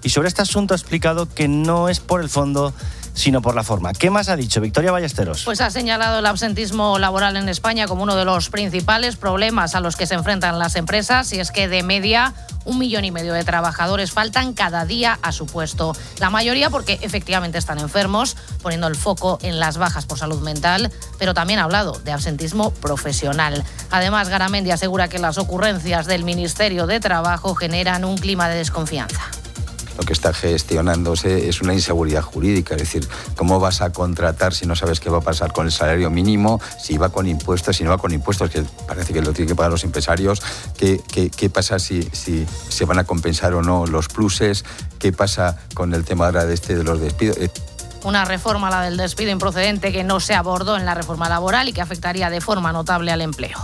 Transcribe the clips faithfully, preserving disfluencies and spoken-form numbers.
y sobre este asunto ha explicado que no es por el fondo, sino por la forma. ¿Qué más ha dicho Victoria Ballesteros? Pues ha señalado el absentismo laboral en España como uno de los principales problemas a los que se enfrentan las empresas, y es que de media un millón y medio de trabajadores faltan cada día a su puesto. La mayoría porque efectivamente están enfermos, poniendo el foco en las bajas por salud mental, pero también ha hablado de absentismo profesional. Además, Garamendi asegura que las ocurrencias del Ministerio de Trabajo generan un clima de desconfianza. Lo que está gestionándose es una inseguridad jurídica, es decir, ¿cómo vas a contratar si no sabes qué va a pasar con el salario mínimo, si va con impuestos, si no va con impuestos, que parece que lo tienen que pagar los empresarios? ¿Qué, qué, qué pasa si, si se van a compensar o no los pluses? ¿Qué pasa con el tema ahora de este de los despidos? Una reforma, la del despido improcedente, que no se abordó en la reforma laboral y que afectaría de forma notable al empleo.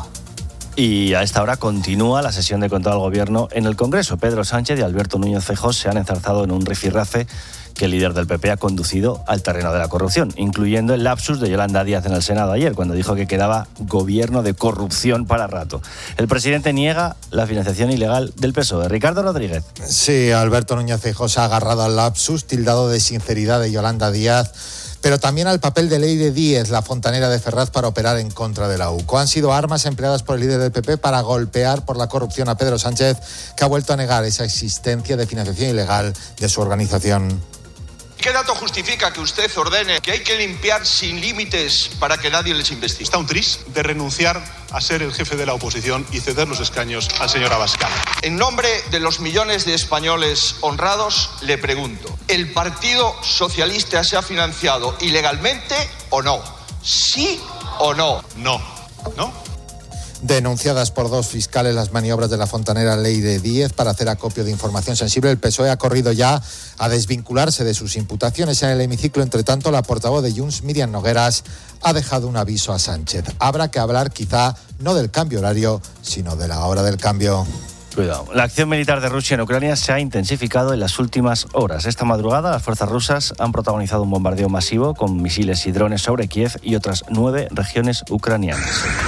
Y a esta hora continúa la sesión de control al Gobierno en el Congreso. Pedro Sánchez y Alberto Núñez Feijóo se han enzarzado en un rifirrafe que el líder del P P ha conducido al terreno de la corrupción, incluyendo el lapsus de Yolanda Díaz en el Senado ayer, cuando dijo que quedaba gobierno de corrupción para rato. El presidente niega la financiación ilegal del P S O E. Ricardo Rodríguez. Sí, Alberto Núñez Feijóo se ha agarrado al lapsus, tildado de sinceridad de Yolanda Díaz, pero también al papel de Leire Díez, la fontanera de Ferraz, para operar en contra de la U C O. Han sido armas empleadas por el líder del P P para golpear por la corrupción a Pedro Sánchez, que ha vuelto a negar esa existencia de financiación ilegal de su organización. ¿Qué dato justifica que usted ordene que hay que limpiar sin límites para que nadie les investigue? Está un tris de renunciar a ser el jefe de la oposición y ceder los escaños al señor Abascal. En nombre de los millones de españoles honrados, le pregunto, ¿el Partido Socialista se ha financiado ilegalmente o no? ¿Sí o no? No. ¿No? Denunciadas por dos fiscales las maniobras de la fontanera Leire Díez para hacer acopio de información sensible, el P S O E ha corrido ya a desvincularse de sus imputaciones. En el hemiciclo, entre tanto, la portavoz de Junts, Míriam Nogueras, ha dejado un aviso a Sánchez. Habrá que hablar quizá no del cambio horario, sino de la hora del cambio. Cuidado. La acción militar de Rusia en Ucrania se ha intensificado en las últimas horas. Esta madrugada, las fuerzas rusas han protagonizado un bombardeo masivo con misiles y drones sobre Kiev y otras nueve regiones ucranianas.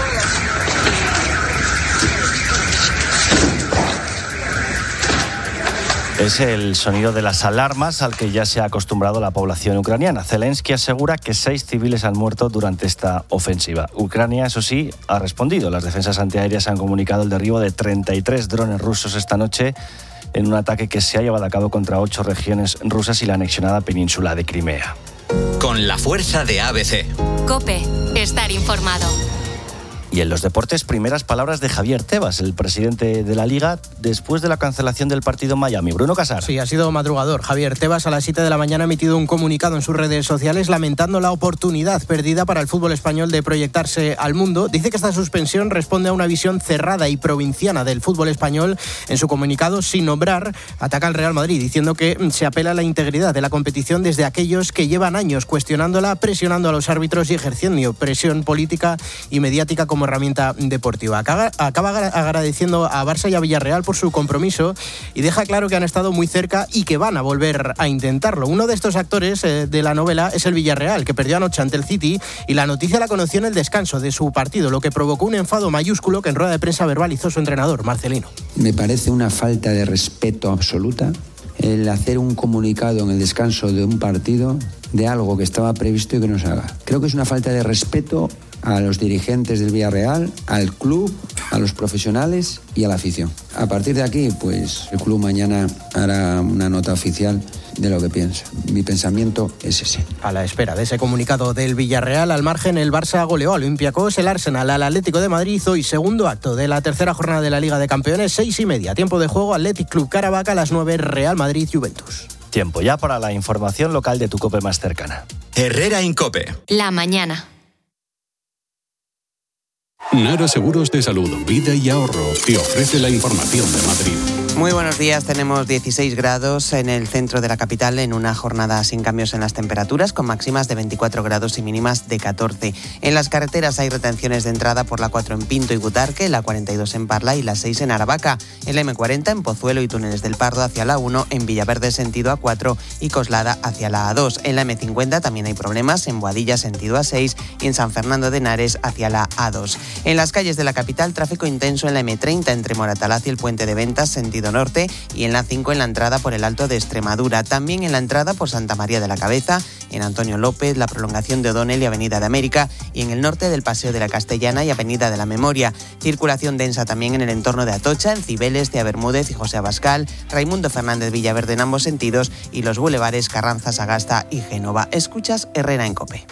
Es el sonido de las alarmas al que ya se ha acostumbrado la población ucraniana. Zelensky asegura que seis civiles han muerto durante esta ofensiva. Ucrania, eso sí, ha respondido. Las defensas antiaéreas han comunicado el derribo de treinta y tres drones rusos esta noche en un ataque que se ha llevado a cabo contra ocho regiones rusas y la anexionada península de Crimea. Con la fuerza de A B C. COPE. Estar informado. Y en los deportes, primeras palabras de Javier Tebas, el presidente de la Liga, después de la cancelación del partido en Miami. Bruno Casar. Sí, ha sido madrugador. Javier Tebas a las siete de la mañana ha emitido un comunicado en sus redes sociales lamentando la oportunidad perdida para el fútbol español de proyectarse al mundo. Dice que esta suspensión responde a una visión cerrada y provinciana del fútbol español. En su comunicado, sin nombrar, ataca al Real Madrid, diciendo que se apela a la integridad de la competición desde aquellos que llevan años cuestionándola, presionando a los árbitros y ejerciendo presión política y mediática como herramienta deportiva. Acaba, acaba agradeciendo a Barça y a Villarreal por su compromiso y deja claro que han estado muy cerca y que van a volver a intentarlo. Uno de estos actores eh, de la novela es el Villarreal, que perdió anoche ante el City, y la noticia la conoció en el descanso de su partido, lo que provocó un enfado mayúsculo que en rueda de prensa verbalizó su entrenador, Marcelino. Me parece una falta de respeto absoluta el hacer un comunicado en el descanso de un partido de algo que estaba previsto y que no se haga. Creo que es una falta de respeto a los dirigentes del Villarreal, al club, a los profesionales y a la afición. A partir de aquí, pues el club mañana hará una nota oficial de lo que piensa. Mi pensamiento es ese. A la espera de ese comunicado del Villarreal, al margen, el Barça goleó al Olympiacos, el Arsenal al Atlético de Madrid. Hoy segundo acto de la tercera jornada de la Liga de Campeones, seis y media. Tiempo de juego, Athletic Club Caravaca, a las nueve, Real Madrid Juventus. Tiempo ya para la información local de tu COPE más cercana. Herrera Incope. La mañana. Nara Seguros de Salud, Vida y Ahorro te ofrece la información de Madrid. Muy buenos días, tenemos dieciséis grados en el centro de la capital en una jornada sin cambios en las temperaturas, con máximas de veinticuatro grados y mínimas de catorce. En las carreteras hay retenciones de entrada por la cuatro en Pinto y Butarque, la cuarenta y dos en Parla y la seis en Aravaca, el eme cuarenta en Pozuelo y Túneles del Pardo hacia la uno, en Villaverde sentido a cuatro y Coslada hacia la a dos. En la eme cincuenta también hay problemas en Boadilla sentido a seis y en San Fernando de Henares hacia la a dos. En las calles de la capital, tráfico intenso en la eme treinta entre Moratalaz y el Puente de Ventas, sentido norte, y en la cinco en la entrada por el Alto de Extremadura. También en la entrada por Santa María de la Cabeza, en Antonio López, la prolongación de O'Donnell y Avenida de América, y en el norte del Paseo de la Castellana y Avenida de la Memoria. Circulación densa también en el entorno de Atocha, en Cibeles, Tía Bermúdez y José Abascal, Raimundo Fernández Villaverde en ambos sentidos y los bulevares Carranza, Sagasta y Génova. Escuchas Herrera en COPE.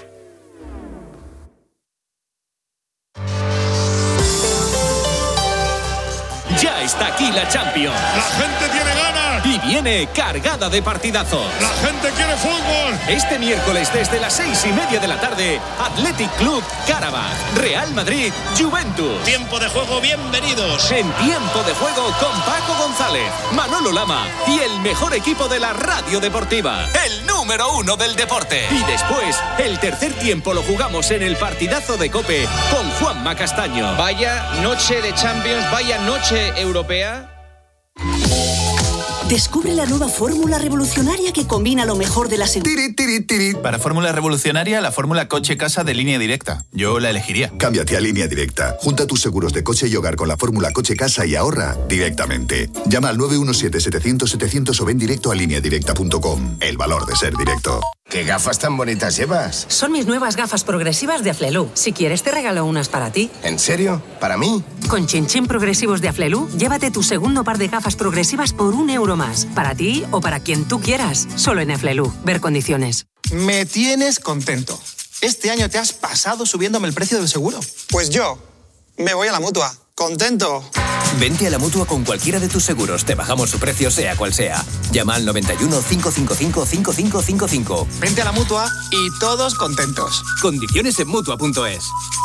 Ya está aquí la Champions. La gente tiene ganas. Y viene cargada de partidazos. La gente quiere fútbol. Este miércoles desde las seis y media de la tarde, Athletic Club Karabakh, Real Madrid, Juventus. Tiempo de juego, bienvenidos. En Tiempo de Juego con Paco González, Manolo Lama y el mejor equipo de la radio deportiva. El número uno del deporte. Y después, el tercer tiempo lo jugamos en el partidazo de COPE con Juanma Castaño. Vaya noche de Champions, vaya noche europea. Descubre la nueva fórmula revolucionaria que combina lo mejor de las... Tiri, tiri, tiri. Para fórmula revolucionaria, la fórmula coche-casa de Línea Directa. Yo la elegiría. Cámbiate a Línea Directa. Junta tus seguros de coche y hogar con la fórmula coche-casa y ahorra directamente. Llama al nueve uno siete, setecientos, setecientos o ven directo a línea directa punto com. El valor de ser directo. ¿Qué gafas tan bonitas llevas? Son mis nuevas gafas progresivas de Aflelu. Si quieres te regalo unas para ti. ¿En serio? ¿Para mí? Con chinchín progresivos de Aflelu, llévate tu segundo par de gafas progresivas por un euro más. Para ti o para quien tú quieras. Solo en Aflelu. Ver condiciones. Me tienes contento. Este año te has pasado subiéndome el precio del seguro. Pues yo me voy a la Mutua. ¡Contento! Vente a la Mutua con cualquiera de tus seguros. Te bajamos su precio sea cual sea. Llama al noventa y uno, cinco cinco cinco, cinco cinco cinco cinco. Vente a la Mutua y todos contentos. Condiciones en Mutua punto es.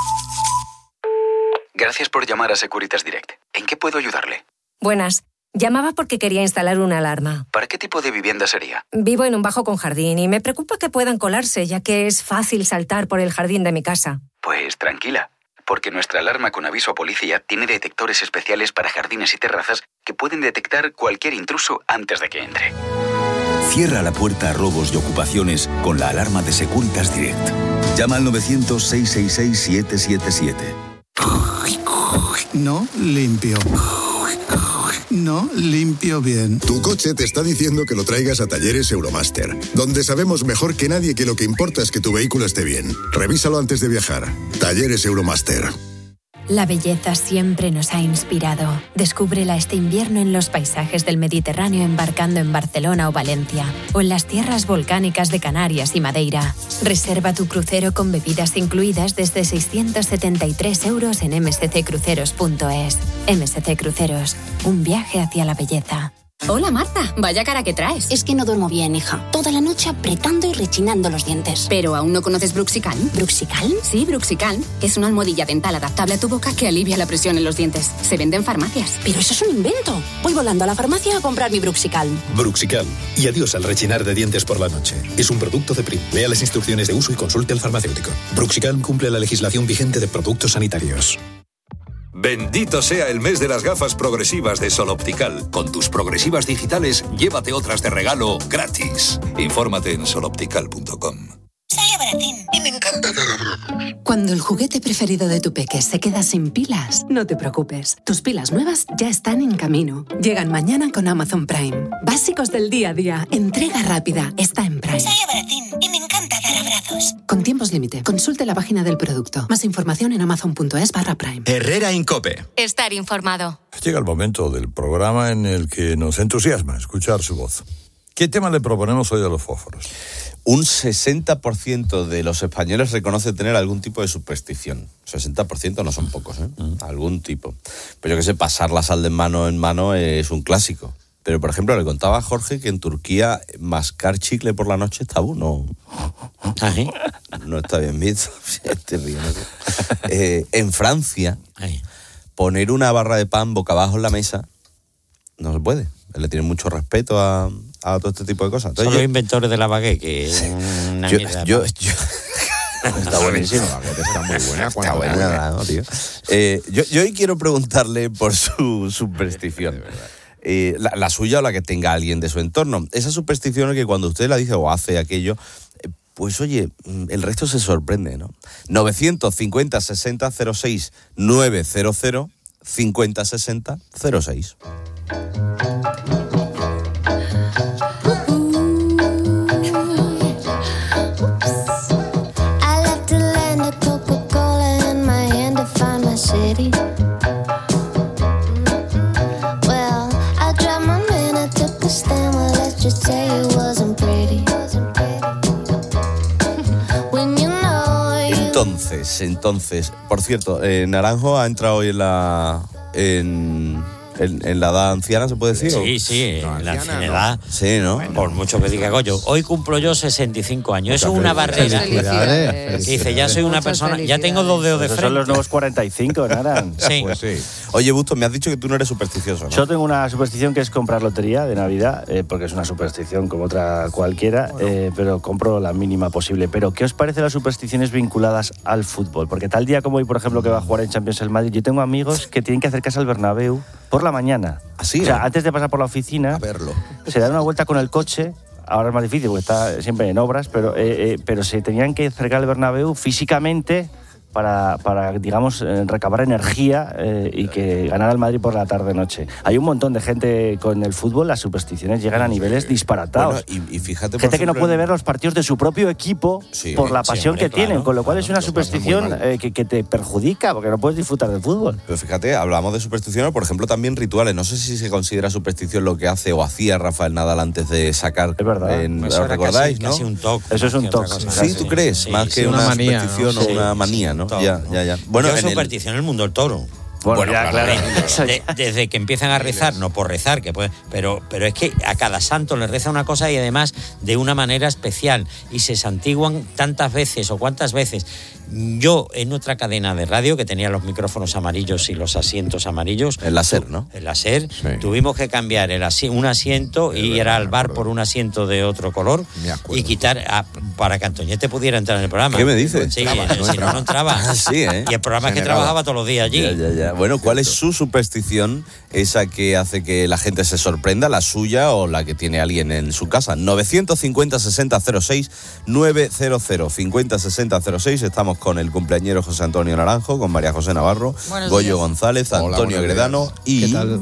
Gracias por llamar a Securitas Direct. ¿En qué puedo ayudarle? Buenas. Llamaba porque quería instalar una alarma. ¿Para qué tipo de vivienda sería? Vivo en un bajo con jardín y me preocupa que puedan colarse, ya que es fácil saltar por el jardín de mi casa. Pues tranquila, porque nuestra alarma con aviso a policía tiene detectores especiales para jardines y terrazas que pueden detectar cualquier intruso antes de que entre. Cierra la puerta a robos y ocupaciones con la alarma de Securitas Direct. Llama al novecientos, seiscientos sesenta y seis, siete siete siete. No limpio. No limpio bien. Tu coche te está diciendo que lo traigas a Talleres Euromaster, donde sabemos mejor que nadie que lo que importa es que tu vehículo esté bien. Revísalo antes de viajar. Talleres Euromaster. La belleza siempre nos ha inspirado. Descúbrela este invierno en los paisajes del Mediterráneo embarcando en Barcelona o Valencia, o en las tierras volcánicas de Canarias y Madeira. Reserva tu crucero con bebidas incluidas desde seiscientos setenta y tres euros en eme ese ce cruceros punto es. eme ese ce Cruceros, un viaje hacia la belleza. Hola Marta, vaya cara que traes. Es que no duermo bien, hija. Toda la noche apretando y rechinando los dientes. ¿Pero aún no conoces Bruxicalm? ¿Bruxicalm? Sí, Bruxicalm, que es una almohadilla dental adaptable a tu boca que alivia la presión en los dientes. Se vende en farmacias. Pero eso es un invento. Voy volando a la farmacia a comprar mi Bruxicalm. Bruxicalm. Y adiós al rechinar de dientes por la noche. Es un producto de Prim. Lea las instrucciones de uso y consulte al farmacéutico. Bruxicalm cumple la legislación vigente de productos sanitarios. Bendito sea el mes de las gafas progresivas de Sol Optical. Con tus progresivas digitales, llévate otras de regalo gratis. Infórmate en sol optical punto com. Sale baratín y me encanta cada broma. Cuando el juguete preferido de tu peque se queda sin pilas, no te preocupes. Tus pilas nuevas ya están en camino. Llegan mañana con Amazon Prime. Básicos del día a día. Entrega rápida. Está en Prime. Sale baratín y me encanta dar abrazos. Con tiempos límite. Consulte la página del producto. Más información en amazon punto es barra Prime. Herrera en COPE. Estar informado. Llega el momento del programa en el que nos entusiasma escuchar su voz. ¿Qué tema le proponemos hoy a los fósforos? Un sesenta por ciento de los españoles reconoce tener algún tipo de superstición. sesenta por ciento no son pocos, ¿eh? Mm. Algún tipo. Pues yo qué sé, pasar la sal de mano en mano es un clásico. Pero, por ejemplo, le contaba a Jorge que en Turquía mascar chicle por la noche es tabú. No, ¿Ahí? no está bien visto. eh, en Francia, Ahí. poner una barra de pan boca abajo en la mesa no se puede. Le tienen mucho respeto a, a todo este tipo de cosas. Entonces, Son yo, los inventores de la baguette, que es una yo, mierda. Yo, yo, está buenísimo, la baguette está muy buena. Está buena, ¿no, tío? Eh, yo, yo hoy quiero preguntarle por su superstición. Eh, la, la suya o la que tenga alguien de su entorno. Esa superstición es que cuando usted la dice o hace aquello, eh, Pues oye, el resto se sorprende, ¿no? novecientos cincuenta sesenta cero seis novecientos cincuenta sesenta cero seis. Entonces, entonces, por cierto, eh, Naranjo ha entrado hoy en la en, en, en la edad anciana, ¿se puede decir? Sí, sí, en la ancianidad. No. Sí, ¿no? Por mucho que diga Goyo. Hoy cumplo yo sesenta y cinco años. Eso es una barrera. Que dice, ya soy una persona, ya tengo dos dedos de Esos frente. son los nuevos cuarenta y cinco, Naran. Sí. Pues sí. Oye, Busto, me has dicho que tú no eres supersticioso, ¿no? Yo tengo una superstición que es comprar lotería de Navidad, eh, porque es una superstición como otra cualquiera, eh, pero compro la mínima posible. Pero, ¿qué os parece las supersticiones vinculadas al fútbol? Porque tal día como hoy, por ejemplo, que va a jugar en Champions el Madrid, yo tengo amigos que tienen que acercarse al Bernabéu por la mañana. ¿Así? O sea, antes de pasar por la oficina, a verlo. Se dan una vuelta con el coche. Ahora es más difícil porque está siempre en obras, pero, eh, eh, pero se tenían que acercar al Bernabéu físicamente para, para digamos, eh, recabar energía eh, y que ganara el Madrid por la tarde-noche. Hay un montón de gente con el fútbol, las supersticiones llegan a niveles disparatados. Bueno, y, y fíjate, por gente ejemplo, que no puede ver los partidos de su propio equipo sí, por la sí, pasión hombre, que tienen, claro, con lo cual claro, es una lo superstición pasan muy mal. eh, que, que te perjudica porque no puedes disfrutar del fútbol. Pero fíjate, hablamos de supersticiones, por ejemplo, también rituales. No sé si se considera superstición lo que hace o hacía Rafael Nadal antes de sacar. Es verdad. En, Eso ¿Lo era recordáis, casi, no? casi un toque. Eso es un toque. Sí, ¿tú crees? Sí, Más sí, que una una, manía, superstición ¿no? o Sí, una sí, manía, un ¿no? toque. Ya, ya, ya. Bueno, Yo en el- superstición en el mundo del toro. Bueno, Bueno, ya, claro. de- desde que empiezan a rezar, no por rezar, que puede, pero, pero es que a cada santo le reza una cosa y además de una manera especial y se santiguan tantas veces o cuantas veces. Yo en otra cadena de radio que tenía los micrófonos amarillos y los asientos amarillos, el láser, ¿no? El láser, tuvimos que cambiar el asi- un asiento y era al bar por un asiento de otro color y quitar a- para que Antoñete pudiera entrar en el programa. ¿Qué me dices? Sí, si no, no entraba. Sí, ¿eh? Y el programa es que Generaba. trabajaba todos los días allí. Ya, ya, ya. Bueno, ¿cuál es su superstición? Esa que hace que la gente se sorprenda, la suya o la que tiene alguien en su casa. novecientos cincuenta sesenta cero seis novecientos cincuenta sesenta cero seis. Estamos con el cumpleañero José Antonio Naranjo, con María José Navarro, Buenos Goyo días. González, Hola, Antonio buenos Gredano días. y... ¿Qué tal?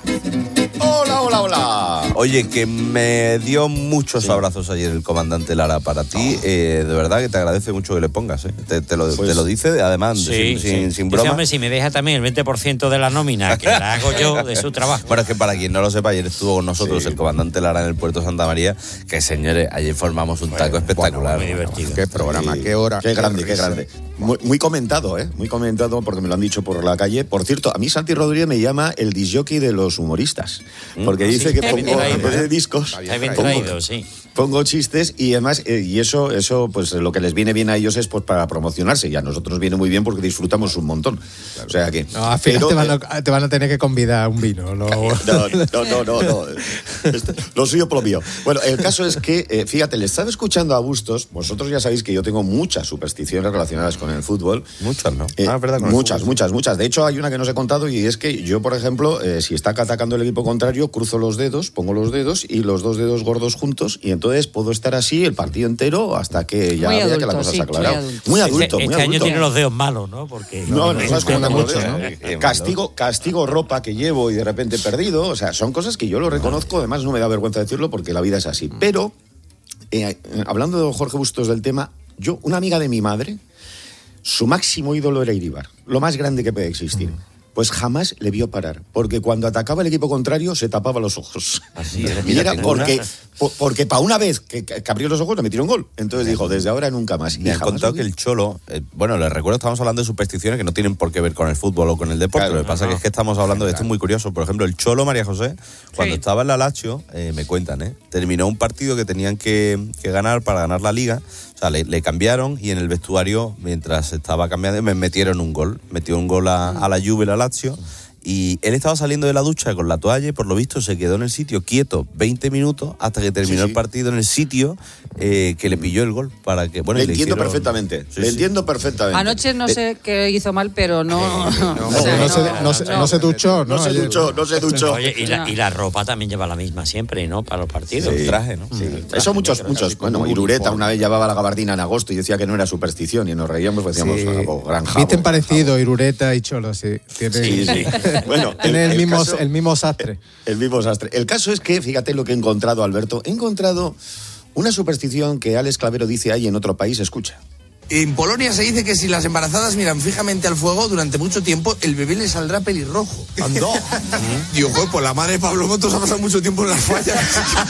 Hola, hola, hola. Oye, que me dio muchos abrazos ayer el comandante Lara para ti. Eh, de verdad que te agradece mucho que le pongas. ¿eh? Te, te lo, Pues- te lo dice, además, Sí, sin, sí. sin, sin Dice, broma. hombre, si me deja también el veinte por ciento de la nómina, que la hago yo de su trabajo. Bueno, es que para quien no lo sepa, ayer estuvo con nosotros el comandante Lara en el puerto de Santa María, que señores, ayer formamos un taco espectacular. muy divertido. Qué programa, qué hora. Qué grande, qué risa. grande. Muy, muy comentado, ¿eh? Muy comentado porque me lo han dicho por la calle. Por cierto, a mí Santi Rodríguez me llama el disjockey de los humoristas. Porque Mm, dice sí, que está bien pongo, traído, en vez de ¿eh? discos, Está bien pongo, traído, sí. pongo chistes y además, eh, y eso, eso, pues lo que les viene bien a ellos es pues para promocionarse. Y a nosotros viene muy bien porque disfrutamos un montón. O sea que. No, al final pero, te, van eh, a, te van a tener que convidar a un vino. ¿no? No, no, no, no, no. Este, lo suyo por lo mío. Bueno, el caso es que, eh, fíjate, le estaba escuchando a Bustos. Vosotros ya sabéis que yo tengo muchas supersticiones relacionadas con el fútbol. Muchas, ¿no? Eh, Ah, es verdad, con el muchas, fútbol. muchas, muchas. De hecho, hay una que no os he contado y es que yo, por ejemplo, eh, si está atacando el equipo contrario, cruzo los dedos, pongo los dedos y los dos dedos gordos juntos y entonces puedo estar así el partido entero hasta que ya Muy vea que adulto, la cosa sí, se ha muy aclarado. adulto. Muy Este- adulto, muy este año adulto. tiene los dedos malos, ¿no? Porque No, no, sabes cómo mucho, mucho, ¿no? ¿no? Castigo, castigo ropa que llevo y de repente he perdido. O sea, son cosas que yo lo reconozco. Además, no me da vergüenza decirlo porque la vida es así. Pero, eh, eh, hablando de Jorge Bustos del tema, yo, una amiga de mi madre, su máximo ídolo era Iribar. Lo más grande que puede existir. Pues jamás le vio parar, porque cuando atacaba el equipo contrario se tapaba los ojos. Así es, Y mira, era tengo porque, una- po- porque para una vez que, que abrió los ojos le metieron gol. Entonces dijo, desde ahora nunca más. Y Me han jamás contado lo que el Cholo, eh, bueno, les recuerdo, estamos hablando de supersticiones que no tienen por qué ver con el fútbol o con el deporte. Claro, lo que pasa no, que es que estamos hablando de esto muy curioso. Por ejemplo, el Cholo María José, cuando Sí. estaba en la Lazio, eh, me cuentan, ¿eh? terminó un partido que tenían que, que ganar para ganar la Liga. O sea, le, le cambiaron y en el vestuario, mientras estaba cambiando, me metieron un gol. Metió un gol a, a la Juve, la Lazio. Y él estaba saliendo de la ducha con la toalla y por lo visto se quedó en el sitio quieto veinte minutos hasta que terminó sí, sí. el partido en el sitio eh, que le pilló el gol. Para que, bueno, le le entiendo hicieron... perfectamente, sí, le sí. entiendo perfectamente. Anoche no sé qué hizo mal, pero no... No, no, o sea, no, no, se, no, se, no se duchó, ¿no? No se duchó, no se duchó. Oye, y la, y la ropa también lleva la misma siempre, ¿no? Para los partidos. Sí. El traje, ¿no? Sí. El traje. Eso muchos, muchos. Bueno, Irureta una vez llevaba la gabardina en agosto y decía que no era superstición y nos reíamos pues decíamos, sí. oh, gran jabo. Visten parecido, Irureta y Cholo, sí. Tienen, sí, sí. Bueno, el, el, el, mismo, caso, el mismo sastre. El, el mismo sastre. El caso es que, fíjate lo que he encontrado, Alberto. He encontrado una superstición que Alex Clavero dice ahí en otro país, escucha. En Polonia se dice que si las embarazadas miran fijamente al fuego durante mucho tiempo, el bebé le saldrá pelirrojo. ¡Andó! Digo, joder, pues la madre de Pablo Motos ha pasado mucho tiempo en las fallas.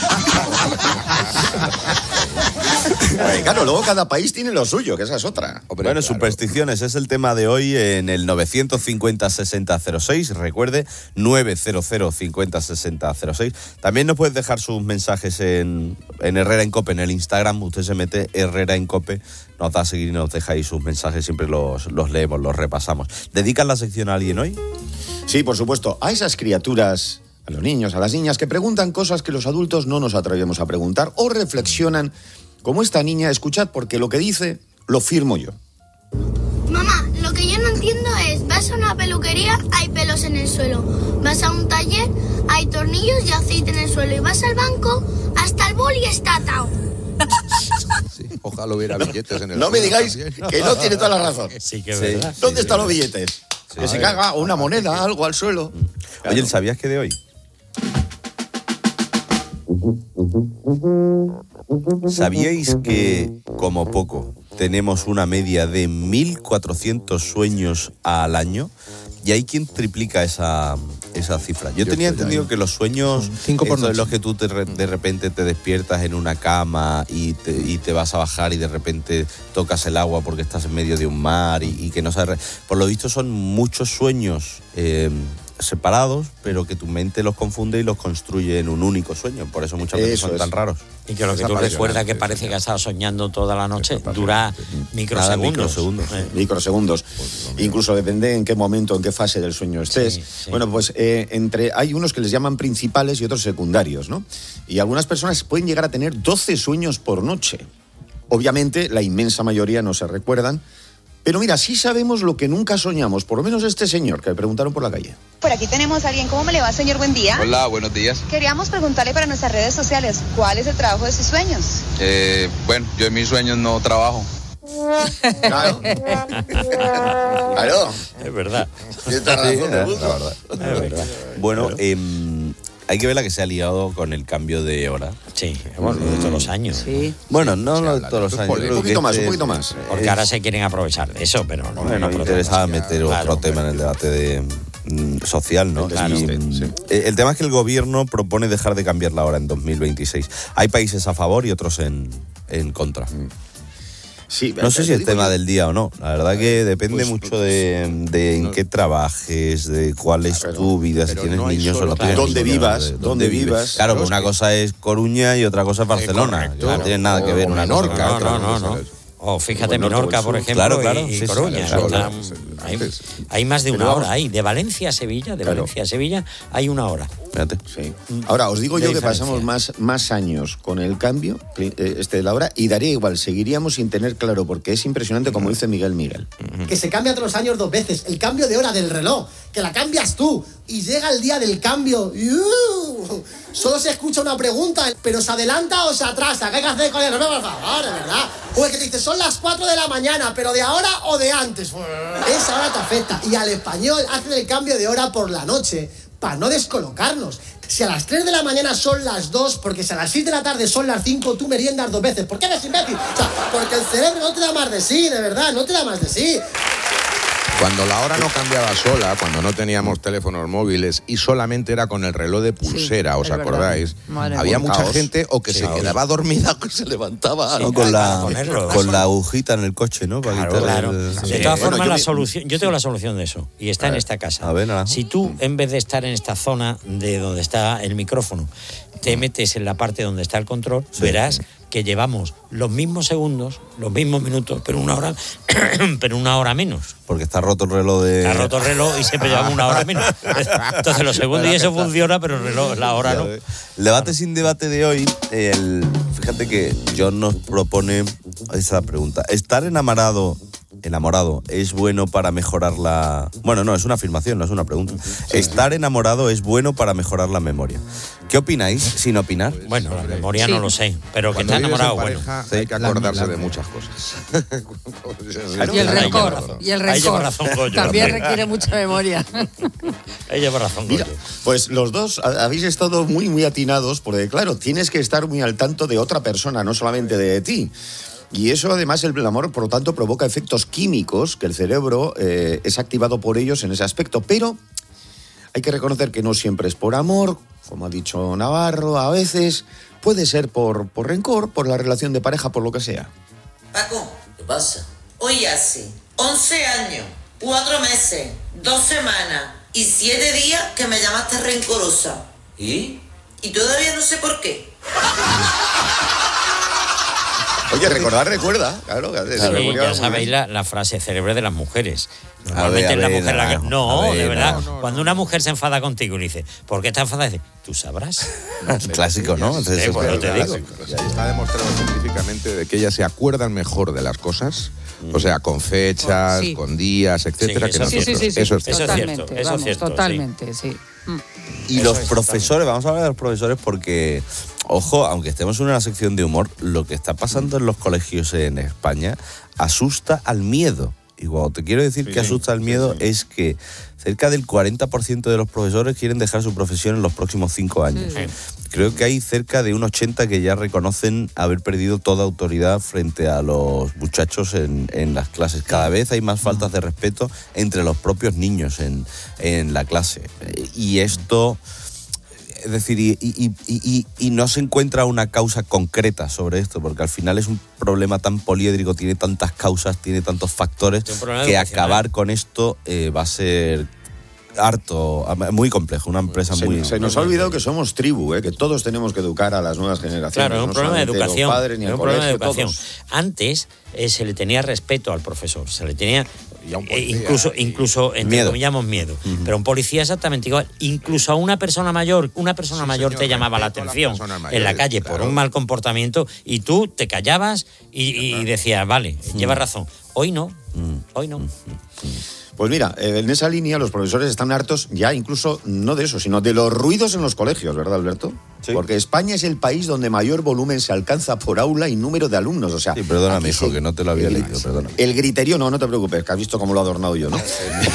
Ay, claro, luego cada país tiene lo suyo, que esa es otra. Hombre, bueno, claro. Supersticiones, es el tema de hoy en el novecientos cincuenta sesenta cero seis, recuerde, novecientos cincuenta sesenta cero seis. También nos puedes dejar sus mensajes en, en Herrera en Cope, en el Instagram, usted se mete Herrera en Cope, nos da a seguir y nos deja ahí sus mensajes, siempre los, los leemos, los repasamos. ¿Dedican la sección a alguien hoy? Sí, por supuesto, a esas criaturas, a los niños, a las niñas que preguntan cosas que los adultos no nos atrevemos a preguntar o reflexionan como esta niña. Escuchad, porque lo que dice lo firmo yo. Mamá, lo que yo no entiendo es, vas a una peluquería, hay pelos en el suelo, vas a un taller, hay tornillos y aceite en el suelo, y vas al banco, hasta el boli está atado. Sí, ojalá hubiera billetes en el No me digáis también. Que no tiene toda la razón. Sí, que es verdad. ¿Dónde sí, están sí, los billetes? Sí, que sí. se caiga una moneda, algo al suelo. Claro. Oye, ¿sabías que de hoy? ¿Sabíais que, como poco, tenemos una media de mil cuatrocientos sueños al año? Y hay quien triplica esa, esa cifra. Yo, Yo tenía entendido ahí. que los sueños, cinco por noche. Los que tú te, de repente te despiertas en una cama y te, y te vas a bajar y de repente tocas el agua porque estás en medio de un mar y, y que no sabes... Por lo visto son muchos sueños eh, separados, pero que tu mente los confunde y los construye en un único sueño. Por eso muchas veces Eso son es. tan raros. Y que lo que tú recuerdas que parece que has estado soñando toda la noche dura microsegundos. microsegundos. Eh. Microsegundos. Incluso depende en qué momento, en qué fase del sueño estés. Sí, sí. Bueno, pues eh, entre hay unos que les llaman principales y otros secundarios, ¿no? Y algunas personas pueden llegar a tener doce sueños por noche. Obviamente, la inmensa mayoría no se recuerdan. Pero mira, sí sabemos lo que nunca soñamos, por lo menos este señor que le preguntaron por la calle. Por aquí tenemos a alguien. ¿Cómo me le va, señor? Buen día. Hola, buenos días. Queríamos preguntarle para nuestras redes sociales, ¿cuál es el trabajo de sus sueños? Eh, bueno, yo en mis sueños no trabajo. Claro. Claro. Es verdad. Tienes razón, Sí, me la gusta. verdad. Es verdad. Bueno, eh, hay que ver la que se ha liado con el cambio de hora. Sí, bueno, lo de todos los años. Sí. Bueno, no lo de todos los años. Un creo poquito que más, este un poquito más. Porque ahora se quieren aprovechar de eso, pero no. Bueno, no me interesaba meter Claro, otro tema en el debate de, mm, social, ¿no? Claro. Y, Sí, sí. eh, el tema es que el gobierno propone dejar de cambiar la hora en dos mil veintiséis. Hay países a favor y otros en, en contra. Sí, No sé si es digo tema yo. del día o no. La verdad que depende Pues, mucho de, de en qué trabajes, de cuál es Claro, tu vida, si pero tienes no hay niños o solo- no tienes Claro. Dónde niños, vivas, de dónde vivas. Claro, Claro, pues una es que- cosa es Coruña y otra cosa es Barcelona. correcto. Que no tienen nada que ver O una Menorca, cosa con No, otra. no, no, no. O fíjate, Bueno, Menorca, pues, por ejemplo, claro, claro, y, y sí, sí, Coruña. claro, Están- claro. hay, hay más de una Pero hora vamos. ahí. De Valencia a Sevilla, de Claro. Valencia a Sevilla, hay una hora. Fíjate. Sí. Ahora, os digo De yo que diferencia. pasamos más, más años con el cambio eh, este de la hora y daría igual, seguiríamos sin tener claro, porque es impresionante como dice Miguel Miguel. Que se cambia todos los años dos veces. El cambio de hora del reloj, que la cambias tú. Y llega el día del cambio. Y, uh, solo se escucha una pregunta, pero ¿se adelanta o se atrasa? ¿Qué hay que hacer con el reloj, por favor, de verdad? O el que te dice, son las cuatro de la mañana, pero ¿de ahora o de antes? Esa hora te afecta. Y al español hacen el cambio de hora por la noche, para no descolocarnos. Si a las tres de la mañana son las dos, porque si a las seis de la tarde son las cinco, tú meriendas dos veces. ¿Por qué eres imbécil? O sea, porque el cerebro no te da más de sí, de verdad, no te da más de sí. Cuando la hora no cambiaba sola, cuando no teníamos teléfonos móviles y solamente era con el reloj de pulsera, Sí, ¿os es verdad. acordáis? Madre Había mía. mucha Caos. gente o que Sí, se caos. quedaba dormida o que se levantaba. No, ¿no? con la, ponerlo. con la agujita en el coche, ¿no? Para Claro, quitarle claro. el- De Sí. todas Bueno, formas, yo la mi- solución, yo tengo la solución de eso y está en esta casa. A ver, Naranjo. Si tú, en vez de estar en esta zona de donde está el micrófono, te metes en la parte donde está el control, verás que llevamos los mismos segundos, los mismos minutos, pero una hora, pero una hora menos. Porque está roto el reloj de... Está roto el reloj y siempre llevamos una hora menos. Entonces los segundos y eso funciona, pero el reloj, la hora no. El debate sin debate de hoy, el, fíjate que John nos propone esa pregunta. ¿Estar enamorado, enamorado es bueno para mejorar la... Bueno, no, es una afirmación, no es una pregunta. Sí. ¿Estar enamorado es bueno para mejorar la memoria? ¿Qué opináis sin opinar? Bueno, la memoria sí. no lo sé, pero que está enamorado, bueno. Sí, hay que acordarse de muchas cosas. Y el rencor, y el rencor. Ahí lleva razón Goyo. También requiere mucha memoria. Ahí lleva razón Goyo. Mira, pues los dos habéis estado muy, muy atinados, porque claro, tienes que estar muy al tanto de otra persona, no solamente de ti. Y eso, además, el amor, por lo tanto, provoca efectos químicos, que el cerebro eh, es activado por ellos en ese aspecto. Pero hay que reconocer que no siempre es por amor, como ha dicho Navarro, a veces puede ser por, por rencor, por la relación de pareja, por lo que sea. Paco, ¿qué pasa? Hoy hace once años, cuatro meses, dos semanas y siete días que me llamaste rencorosa. ¿Y? Y todavía no sé por qué. Oye, recordar recuerda, claro. Sí, ya sabéis la, la frase célebre de las mujeres. Normalmente es la mujer la que... No, ver, de verdad. No, no, Cuando una mujer se enfada contigo y le dice, ¿por qué estás enfadada? Dice, tú sabrás. Es clásico, ¿no? Entonces, sí, bueno, te digo. Está demostrado científicamente de que ellas se acuerdan mejor de las cosas, mm. o sea, con fechas, sí. con días, etcétera, sí, que sí, nosotros. Sí, sí, sí, eso es cierto. Eso es cierto. Eso vamos, es cierto. Totalmente, sí. sí. Mm. Y Eso los es profesores, totalmente. vamos a hablar de los profesores porque, ojo, aunque estemos en una sección de humor, lo que está pasando en los colegios en España asusta al miedo. Y cuando te quiero decir sí, que asusta al miedo sí, sí. es que cerca del cuarenta por ciento de los profesores quieren dejar su profesión en los próximos cinco años. Sí. Creo que hay cerca de un ochenta que ya reconocen haber perdido toda autoridad frente a los muchachos en, en las clases. Cada vez hay más faltas de respeto entre los propios niños en, en la clase. Y esto... Es decir, y, y, y, y, y no se encuentra una causa concreta sobre esto, porque al final es un problema tan poliédrico, tiene tantas causas, tiene tantos factores, que acabar con esto eh, va a ser harto, muy complejo, una empresa se, muy... Se nos ha olvidado que somos tribu, ¿eh? Que todos tenemos que educar a las nuevas generaciones. Claro, es un no problema de educación. Padres, ni es un colegio, problema de educación. Todos. Antes eh, se le tenía respeto al profesor, se le tenía... Eh, incluso, incluso entre miedo. comillamos, miedo. Uh-huh. Pero un policía exactamente igual. Incluso a una persona mayor, una persona sí, mayor señor, te llamaba la atención la en la calle claro. por un mal comportamiento y tú te callabas y, y decías, vale, uh-huh. llevas razón. Hoy no, uh-huh. hoy no. Uh-huh. Pues mira, en esa línea los profesores están hartos ya incluso no de eso, sino de los ruidos en los colegios, ¿verdad, Alberto? Sí. Porque España es el país donde mayor volumen se alcanza por aula y número de alumnos, o sea... Sí, perdóname, hijo, sí, que no te lo había leído, perdona. El griterío, no, no te preocupes, que has visto cómo lo he adornado yo, ¿no?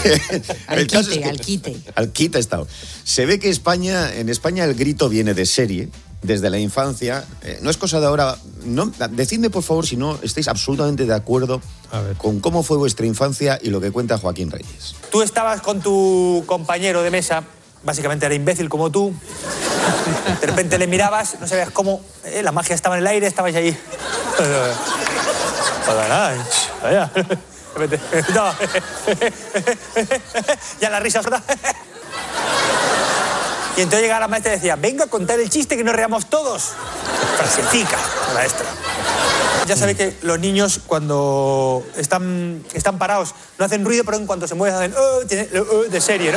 al quite, es que, al quite. Al quite ha estado. Se ve que España, en España el grito viene de serie, desde la infancia. Eh, no es cosa de ahora... No, decidme, por favor, si no estáis absolutamente de acuerdo con cómo fue vuestra infancia y lo que cuenta Joaquín Reyes. Tú estabas con tu compañero de mesa, básicamente era imbécil como tú. De repente le mirabas, no sabías cómo... Eh, la magia estaba en el aire, estabas allí. Ya la risa... Y entonces llegaba la maestra y decía, venga a contar el chiste que nos reamos todos. Frasecica, la maestra. Ya sabéis que los niños cuando están, están parados no hacen ruido, pero en cuanto se mueven hacen oh, tiene, oh, de serie, ¿no?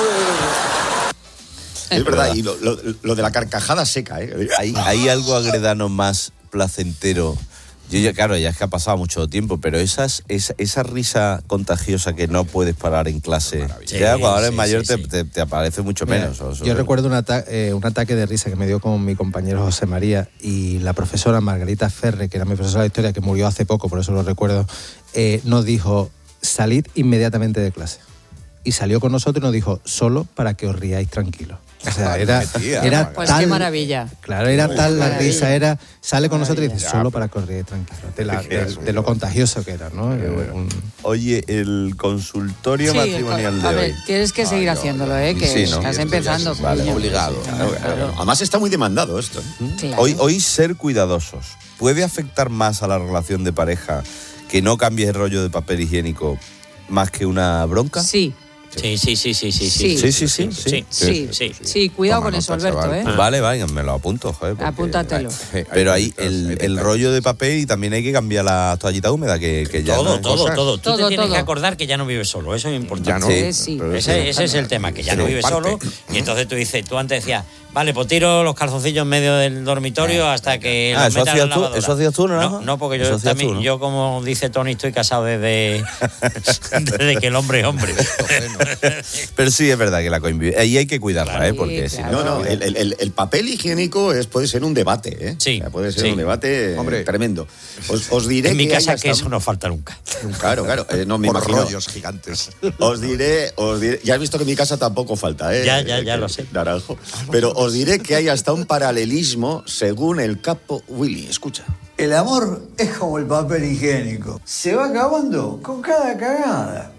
Es verdad, y lo, lo, lo de la carcajada seca, ¿eh? ¿Hay, hay algo agredano más placentero? Yo ya, claro, ya es que ha pasado mucho tiempo, pero esas, esa, esa risa contagiosa que no puedes parar en clase, sí, ya cuando eres sí, mayor sí, te, sí. Te, te aparece mucho Mira, menos. O yo recuerdo un, ata- eh, un ataque de risa que me dio con mi compañero José María y la profesora Margarita Ferre, que era mi profesora de historia, que murió hace poco, por eso lo recuerdo, eh, nos dijo, salid inmediatamente de clase. Y salió con nosotros y nos dijo, solo para que os riáis tranquilos. O sea, era, era pues tal... qué maravilla. Claro, era tal la risa, era... Sale con nosotros y dice, solo para que os riáis tranquilos. De, la, de, de lo contagioso que era, ¿no? Un... Oye, el consultorio sí, matrimonial de a ver, hoy. tienes que seguir Ay, haciéndolo, ¿eh? Que sí, ¿no? estás empezando. Sí, vale, obligado. Claro, claro. Además está muy demandado esto. ¿eh? Claro. Hoy, hoy ser cuidadosos puede afectar más a la relación de pareja que no cambies el rollo de papel higiénico más que una bronca. Sí. Sí, sí, sí, sí, sí. Sí, sí, sí. Sí, sí. Sí, sí. Sí, cuidado con eso, Alberto, ¿eh? Vale, vale, me lo apunto, joder. porque- Apúntatelo. Pero ahí el, el rollo de papel y también hay que cambiar la toallita húmeda, que, que ya Todo, no- todo, cosas. todo. Tú Todo, te tienes todo. que acordar que ya no vives solo, eso es importante. Ya no. Sí, sí. Pero Ese, ese es el tema, que ya Pero no vives parte. solo. Y entonces tú dices, tú antes decías, vale, pues tiro los calzoncillos en medio del dormitorio hasta que Ah, los ¿eso metan en hacías la tú? lavadora. ¿Eso hacías tú, Naranjo? No, no, porque Eso yo hacías también, tú, ¿no? yo como dice Tony, estoy casado desde, desde que el hombre es hombre. Pero sí, es verdad que la convivencia. Ahí hay que cuidarla, ¿eh? Porque si No, no, el, el- el papel higiénico es, puede ser un debate, ¿eh? Sí. O sea, puede ser Sí. un debate eh, tremendo. Os, os diré En mi que casa hay que hasta- eso no falta nunca. Claro, claro, eh, no me Por imagino. rollos gigantes. Os diré, os diré, ya has visto que en mi casa tampoco falta, ¿eh? Ya, ya, ya Que- lo sé. Naranjo. Pero os diré que hay hasta un paralelismo según el capo Willy. Escucha. El amor es como el papel higiénico. Se va acabando con cada cagada.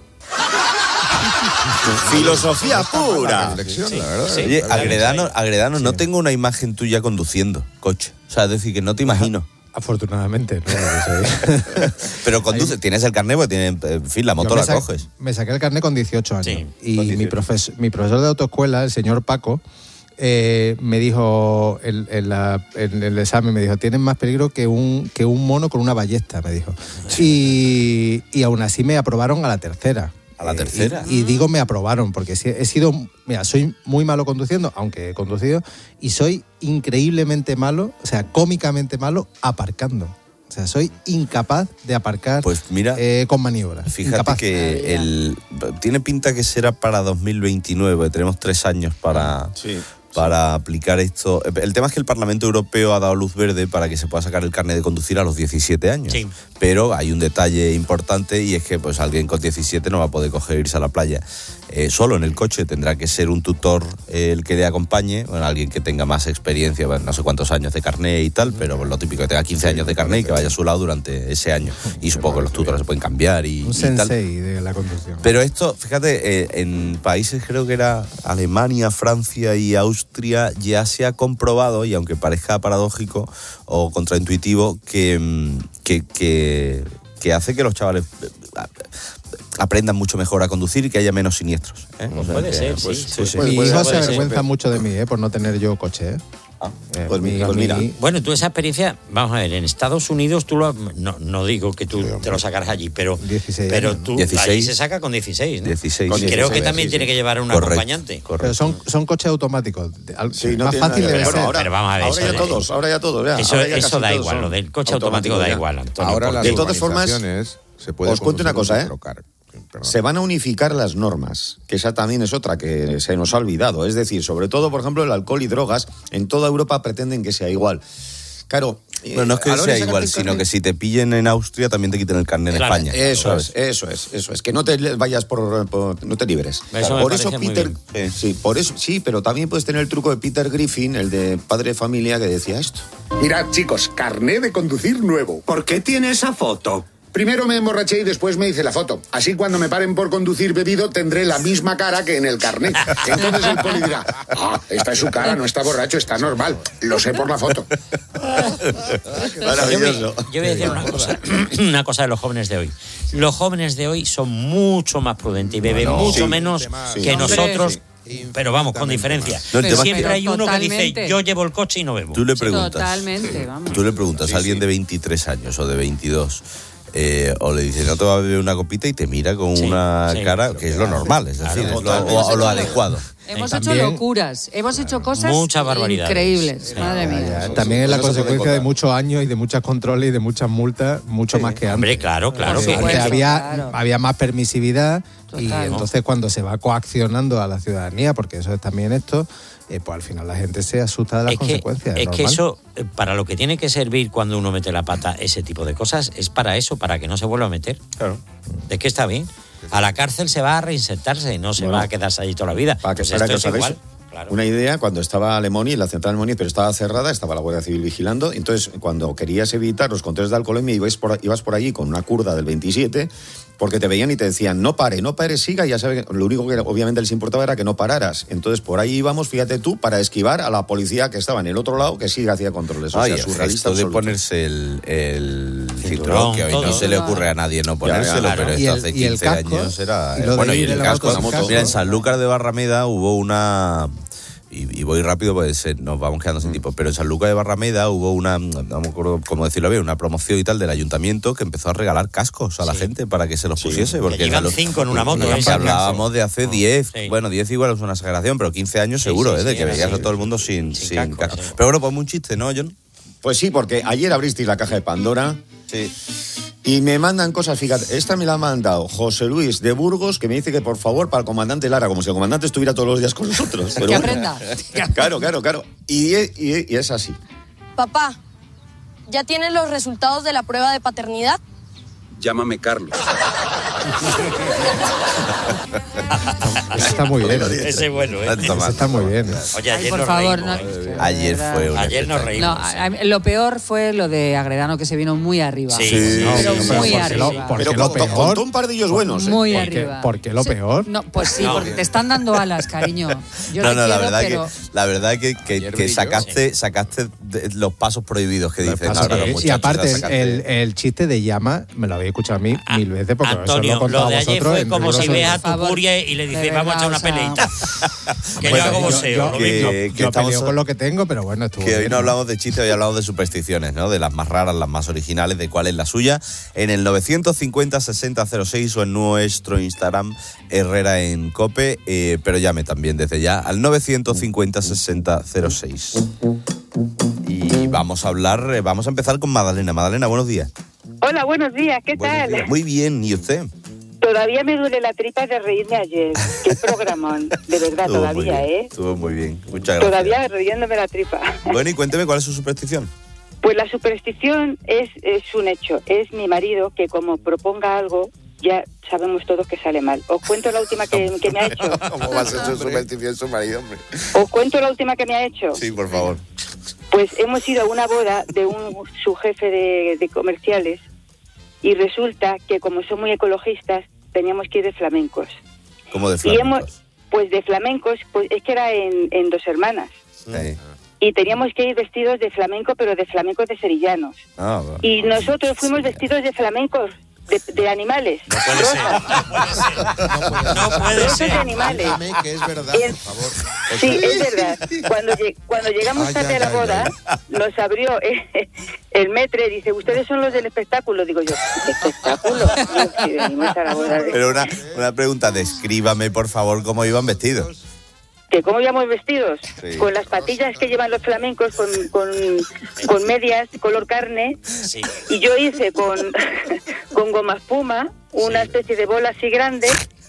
Filosofía pura. Reflexión, la verdad. sí. Oye, Agredano, Agredano no tengo una imagen tuya conduciendo coche. O sea, es decir, que no te imagino. Afortunadamente, no. Yo soy- Pero conduce, tienes el carnet, porque tiene, en fin, la moto Yo me la sa- coges. Me saqué el carnet con dieciocho años. Sí, y con mi, dieciocho. profes- mi profesor de autoescuela, el señor Paco, eh, me dijo en, en la- en el examen, me dijo, tienes más peligro que un, que un mono con una ballesta, me dijo. Y, y aún así me aprobaron a la tercera. ¿A la Eh, tercera? y, y digo me aprobaron, porque sí, he sido, mira, soy muy malo conduciendo, aunque he conducido, y soy increíblemente malo, o sea, cómicamente malo, aparcando. O sea, soy incapaz de aparcar Pues mira, eh, con maniobras. Fíjate Incapaz. que el, tiene pinta que será para dos mil veintinueve, tenemos tres años para, Sí. para aplicar esto. El tema es que el Parlamento Europeo ha dado luz verde para que se pueda sacar el carnet de conducir a los diecisiete años. Sí. Pero hay un detalle importante y es que pues alguien con diecisiete no va a poder coger e irse a la playa eh, solo en el coche. Tendrá que ser un tutor eh, el que le acompañe, bueno, alguien que tenga más experiencia, bueno, no sé cuántos años de carnet y tal, pero lo típico, que tenga quince años de carnet y que vaya a su lado durante ese año. Y supongo que los tutores se pueden cambiar y, Un y tal. sensei de la conducción. Pero esto, fíjate, eh, en países creo que era Alemania, Francia y Austria, ya se ha comprobado, y aunque parezca paradójico o contraintuitivo, que, mm, que, que, que hace que los chavales eh, aprendan mucho mejor a conducir y que haya menos siniestros. ¿eh? O sea, Puede que, ser, pues, sí. sí, sí. Mi puede hijo ser, se puede avergüenza ser. mucho de mí, eh, por no tener yo coche. Eh. Eh, Pues mi- mi- pues mira. mi- Bueno, tú esa experiencia, vamos a ver, en Estados Unidos tú lo, no, no digo que tú te lo sacarás allí, pero, dieciséis pero años, ¿no? tú dieciséis. allí se saca con dieciséis, ¿no? dieciséis. Y sí, creo sí, que sí, también sí, tiene sí. que llevar un Correcto, acompañante. correcto. Pero son, son coches automáticos. De- al- Sí, no más tiene fácil nada que debe ver. ser. Ahora, Pero vamos a ver, ahora eso ya de- todos, ahora ya todos. ya, Eso, ahora ya eso casi da todos igual, son lo del coche automático da automáticos ya. igual, Antonio. Ahora porque- las De todas formas, urbanizaciones se puede os cuento una conducir cosa, con ¿eh? microcar. Perdón. Se van a unificar las normas, que esa también es otra que se nos ha olvidado. Es decir, sobre todo, por ejemplo, el alcohol y drogas, en toda Europa pretenden que sea igual. Claro. Bueno, no es que a la hora de sea sacarte igual, el sino carnet- que si te pillen en Austria también te quiten el carnet en Claro, España. Eso ¿sabes? es, eso es, eso es. Que no te vayas por, por- no te libres. Eso me por parece eso muy Peter, bien. eh, sí, por eso sí, pero también puedes tener el truco de Peter Griffin, el de Padre de Familia, que decía esto. Mirad, chicos, carné de conducir nuevo. ¿Por qué tiene esa foto? Primero me emborraché y después me hice la foto. Así cuando me paren por conducir bebido tendré la misma cara que en el carnet. Entonces el poli dirá, ah, esta es su cara, no está borracho, está normal. Lo sé por la foto. Maravilloso. Yo, voy- yo voy a decir una cosa, una cosa de los jóvenes de hoy. Los jóvenes de hoy son mucho más prudentes y beben Bueno, mucho sí. menos Sí. que Hombre, nosotros, sí. pero vamos, con diferencia. No, el tema es Siempre que- hay uno que dice, Totalmente. yo llevo el coche y no bebo. Tú le preguntas. Totalmente, vamos. Tú le preguntas a alguien de veintitrés años o de veintidós, eh, o le dices, no te va a beber una copita, y te mira con Sí, una sí. cara que es lo normal, es decir, es lo, o, o lo adecuado. Hemos También- hecho locuras, hemos hecho cosas Muchas barbaridades. increíbles, madre Ya, mía. ya. También es la Eso se puede consecuencia de contar. muchos años y de muchos controles y de muchas multas, mucho más que antes. Hombre, claro, claro. Porque que- antes supuesto, había, claro. había más permisividad y Total. entonces cuando se va coaccionando a la ciudadanía, porque eso es también esto, eh, pues al final la gente se asusta de las es que, consecuencias. es que normal. eso, eh, para lo que tiene que servir cuando uno mete la pata, ese tipo de cosas, es para eso, para que no se vuelva a meter. Claro. Es que está bien. A la cárcel se va a reinsertarse, no se Bueno, va a quedarse allí toda la vida. Para que, Pues para esto que es os hagáis igual. Claro. una idea, cuando estaba Alemoni, la central Alemoni, pero estaba cerrada, estaba la Guardia Civil vigilando, entonces cuando querías evitar los controles de alcoholemia ibas por, ibas por allí con una curda del veintisiete, porque te veían y te decían, no pare, no pare, siga, y ya sabes, lo único que obviamente les importaba era que no pararas. Entonces por ahí íbamos, fíjate tú, para esquivar a la policía que estaba en el otro lado, que sí hacía controles. O Ay, sea, el surrealista gesto de absoluto. ponerse el, el cinturón, que hoy no se le ocurre a nadie no ponérselo, Ya, ya, pero y esto el- hace y el quince casco, años era... y lo de bueno, y ir el en la casco. moto, casco. Mira, en Sanlúcar de Barrameda hubo una... Y, y voy rápido, pues eh, nos vamos quedando sin tiempo. Pero en Sanlúcar de Barrameda hubo una, no me acuerdo cómo decirlo bien, una promoción y tal del ayuntamiento que empezó a regalar cascos a la gente para que se los pusiese. Porque Que llevan Sanlú- cinco en una moto, porque ¿eh? hablábamos de hace diez, bueno, diez igual es una exageración, pero quince años Sí, seguro, sí, ¿eh? De sí, que era veías así. a todo el mundo sin, sin, casco. Pero bueno, ponme un chiste, ¿no, John? Pues sí, porque ayer abristeis la caja de Pandora. Sí. Y me mandan cosas, fíjate, esta me la ha mandado José Luis de Burgos, que me dice que por favor para el comandante Lara, como si el comandante estuviera todos los días con nosotros. Pero Que bueno. aprenda. Claro, claro, claro. Y, y- y es así. Papá, ¿ya tienes los resultados de la prueba de paternidad? Llámame Carlos. Está muy bien. Ese es bueno, ¿eh? Ese está muy bien. Oye, ayer por nos favor, reímos. no- ¿eh? Ayer fue una Ayer nos reímos. No, a- a- lo peor fue lo de Agredano, que se vino muy arriba. Sí, sí, pero sí, sí, muy sí, arriba. sí. Porque Pero lo con- peor... contó un par de ellos buenos, ¿eh? Muy Porque- arriba. ¿Por qué lo Sí, peor? No, pues sí, No. porque te están dando alas, cariño. Yo no, te no, la quiero, verdad pero... que la verdad que, que, que brilló. sacaste, sacaste de- los pasos prohibidos que dicen ahora los Sí, muchachos. y aparte, o sea, sacaste- el, el chiste de llama me lo habéis escuchado a mí mil veces porque eso Antonio, lo he contado lo de a ayer vosotros fue en como si riguroso- ves a Por tu favor. Curia y le dices, De vamos a echar verdad, una o sea, peleita. que Bueno, yo hago yo- boxeo. yo- lo que- mismo. que Yo estamos- peleo con lo que tengo, pero bueno, estuvo Que hoy bien. no hablamos de chistes, hoy hablamos de supersticiones, ¿no? De las más raras, las más originales, de cuál es la suya. En el novecientos cincuenta sesenta cero seis o en nuestro Instagram, Herrera en Cope. eh, pero llame también desde ya al novecientos cincuenta sesenta cero seis. Y vamos a hablar, eh, vamos a empezar con Madalena. Madalena, buenos días. Hola, buenos días, ¿qué Buenos tal? días. Muy bien, ¿y usted? Todavía me duele la tripa de reírme ayer. Qué programón, de verdad, Estuvo muy todavía, bien, ¿eh? Estuvo muy bien, muchas gracias. Todavía riéndome la tripa. Bueno, y cuénteme cuál es su superstición. Pues la superstición es, es un hecho. Es mi marido que como proponga algo, ya sabemos todos que sale mal. Os cuento la última que, que me ha hecho. ¿Cómo va a ser su superstición su marido, hombre? Os cuento la última que me ha hecho. Sí, por favor. Pues hemos ido a una boda de un su jefe de, de comerciales y resulta que como son muy ecologistas teníamos que ir de flamencos. ¿Cómo de Y flamencos? hemos, pues de flamencos, pues es que era en, en Dos Hermanas. Sí. Y teníamos que ir vestidos de flamenco, pero de flamencos de sevillanos. Ah, va. Y nosotros fuimos vestidos de flamencos, de, de animales. No puede ser, no puede ser. No puede Rosas ser. de animales. Dígame que es verdad, Y en- por favor. Sí, es verdad. Cuando, lleg- cuando llegamos Ay, tarde ay, a la ay, boda, nos abrió eh, el metre y dice, ¿ustedes son los del espectáculo? Digo yo, ¿qué espectáculo? No, si venimos a la boda de... Pero una, una pregunta, descríbame, por favor, cómo iban vestidos. ¿Que cómo íbamos vestidos? Sí. Con las patillas que llevan los flamencos, con, con, con medias color carne. Sí. Y yo hice con, con goma espuma, una especie de bola así grande,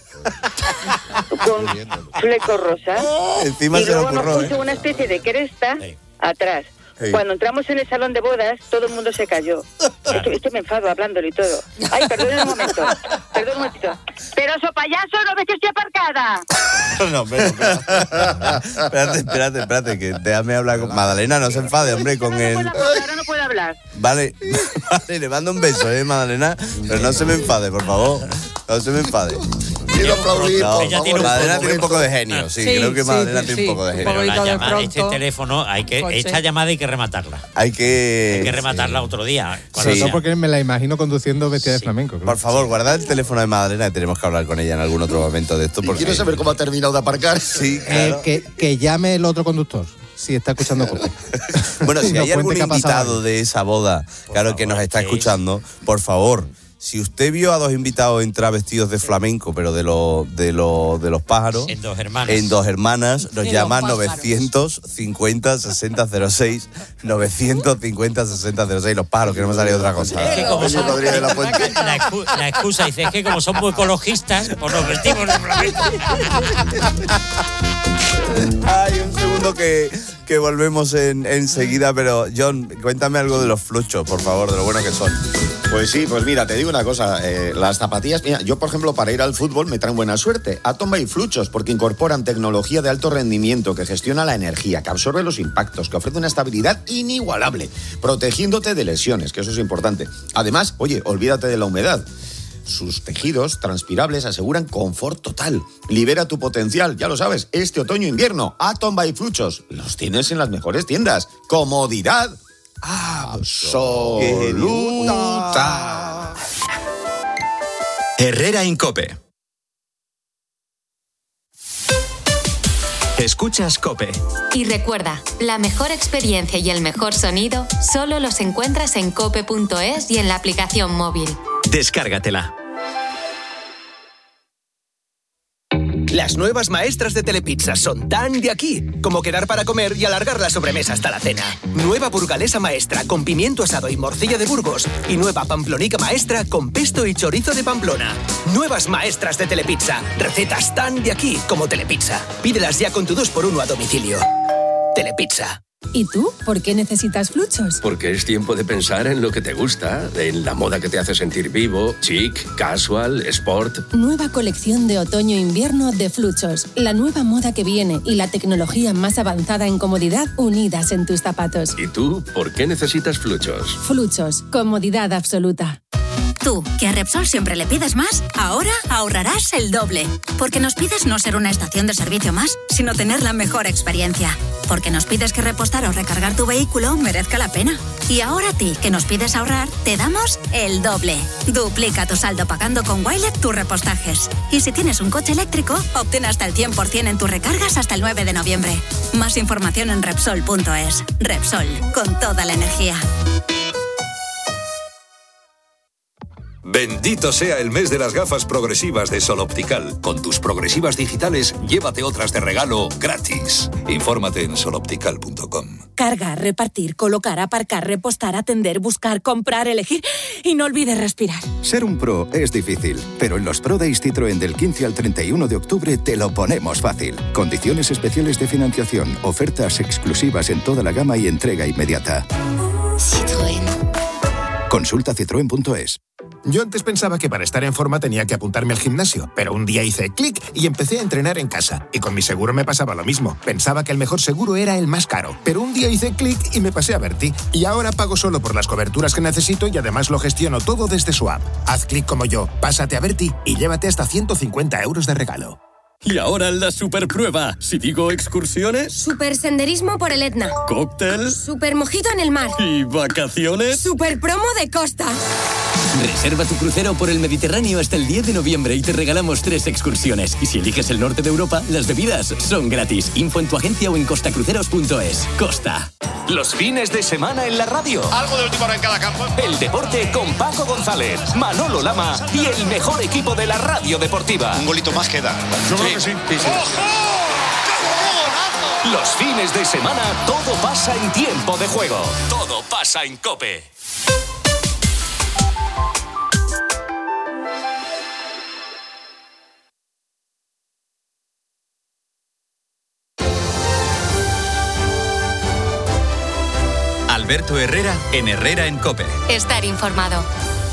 con flecos rosas. Encima y se le luego nos ocurrió, puso ¿eh? una especie de cresta Sí. atrás. Sí. Cuando entramos en el salón de bodas, todo el mundo se cayó. Es que, es que me enfado hablándolo y todo. Ay, perdón un momento. Perdón un momentito. Pero eso payaso, ¿no ves que estoy aparcada? No, pero, pero- espérate, espérate, espérate, que déjame hablar con Madalena, no se enfade, hombre, con Ahora él. no puedo- ahora no puedo hablar. Vale, vale, le mando un beso, eh, Madalena, pero no se me enfade, por favor, no se me enfade. Quiero aplaudir, No, por ella favor, tiene un- Madalena por tiene un poco de genio, sí, creo que sí, Madalena sí, tiene sí. un poco de Un genio. Pero la poquito de llamada, este pronto. teléfono, hay que, Coche. esta llamada hay que rematarla. Hay que... Hay que rematarla otro día. Sí. Sobre todo porque me la imagino conduciendo vestida de flamenco. claro. Por favor, guardad el teléfono de Madalena y tenemos que hablar con ella en algún otro momento de esto. Y Porque... quiero saber cómo ha terminado de aparcar. Sí, Eh, claro. que, que llame el otro conductor, si está escuchando Cope. Bueno, si Nos hay algún cuente qué ha pasado invitado ahí. de esa boda, claro, que nos está sí. escuchando, por favor, si usted vio a dos invitados entrar vestidos de flamenco, pero de, lo, de, lo, de los pájaros, En Dos Hermanas. en Dos Hermanas, nos De llama los pájaros. novecientos cincuenta sesenta cero seis, novecientos cincuenta sesenta cero seis, los pájaros, que no me sale otra cosa. Es que como son- Rodríguez de la Fuente. La, excu- la excusa dice, es que como son muy ecologistas, pues nos vestimos de flamenco. Ay, un segundo que, que volvemos en, enseguida, pero John, cuéntame algo de los fluchos, por favor, de lo bueno que son. Pues sí, pues mira, te digo una cosa, eh, las zapatillas, mira, yo por ejemplo para ir al fútbol me traen buena suerte, Atom by Fluchos, porque incorporan tecnología de alto rendimiento que gestiona la energía, que absorbe los impactos, que ofrece una estabilidad inigualable, protegiéndote de lesiones, que eso es importante. Además, oye, olvídate de la humedad. Sus tejidos transpirables aseguran confort total. Libera tu potencial, ya lo sabes, este otoño-invierno, Atom by Fluchos, los tienes en las mejores tiendas. Comodidad absoluta. Ta. Herrera Incope. Escuchas COPE. Y recuerda, la mejor experiencia y el mejor sonido solo los encuentras en cope punto es y en la aplicación móvil. Descárgatela. Las nuevas maestras de Telepizza son tan de aquí como quedar para comer y alargar la sobremesa hasta la cena. Nueva burgalesa maestra con pimiento asado y morcilla de Burgos. Y nueva pamplonica maestra con pesto y chorizo de Pamplona. Nuevas maestras de Telepizza. Recetas tan de aquí como Telepizza. Pídelas ya con tu dos por uno a domicilio. Telepizza. ¿Y tú? ¿Por qué necesitas Fluchos? Porque es tiempo de pensar en lo que te gusta, en la moda que te hace sentir vivo, chic, casual, sport. Nueva colección de otoño-invierno de Fluchos. La nueva moda que viene y la tecnología más avanzada en comodidad unidas en tus zapatos. ¿Y tú? ¿Por qué necesitas Fluchos? Fluchos. Comodidad absoluta. Tú, que a Repsol siempre le pides más, ahora ahorrarás el doble. Porque nos pides no ser una estación de servicio más, sino tener la mejor experiencia. Porque nos pides que repostar o recargar tu vehículo merezca la pena. Y ahora a ti, que nos pides ahorrar, te damos el doble. Duplica tu saldo pagando con Wilet tus repostajes. Y si tienes un coche eléctrico, obtén hasta el cien por ciento en tus recargas hasta el nueve de noviembre. Más información en Repsol punto es. Repsol, con toda la energía. Bendito sea el mes de las gafas progresivas de Sol Optical. Con tus progresivas digitales, llévate otras de regalo gratis. Infórmate en sol optical punto com. Cargar, repartir, colocar, aparcar, repostar, atender, buscar, comprar, elegir y no olvides respirar. Ser un pro es difícil, pero en los Pro Days Citroën del quince al treinta y uno de octubre te lo ponemos fácil. Condiciones especiales de financiación, ofertas exclusivas en toda la gama y entrega inmediata. Citroën. Consulta citroen punto es. Yo antes pensaba que para estar en forma tenía que apuntarme al gimnasio, pero un día hice clic y empecé a entrenar en casa. Y con mi seguro me pasaba lo mismo. Pensaba que el mejor seguro era el más caro, pero un día hice clic y me pasé a Berti. Y ahora pago solo por las coberturas que necesito y además lo gestiono todo desde su app. Haz clic como yo, pásate a Berti y llévate hasta ciento cincuenta euros de regalo. Y ahora la superprueba. Si digo excursiones... Super senderismo por el Etna. Cóctel. Super mojito en el mar. ¿Y vacaciones? Super promo de costa. Reserva tu crucero por el Mediterráneo hasta el diez de noviembre y te regalamos tres excursiones. Y si eliges el norte de Europa, las bebidas son gratis. Info en tu agencia o en costacruceros punto es. Costa. Los fines de semana en la radio. Algo de última hora en cada campo. El deporte con Paco González, Manolo Lama y el mejor equipo de la radio deportiva. Un golito más queda. Yo creo que sí. sí, sí. ¡Ojo! Los fines de semana todo pasa en tiempo de juego. Todo pasa en COPE. Alberto Herrera en Herrera en COPE. Estar informado.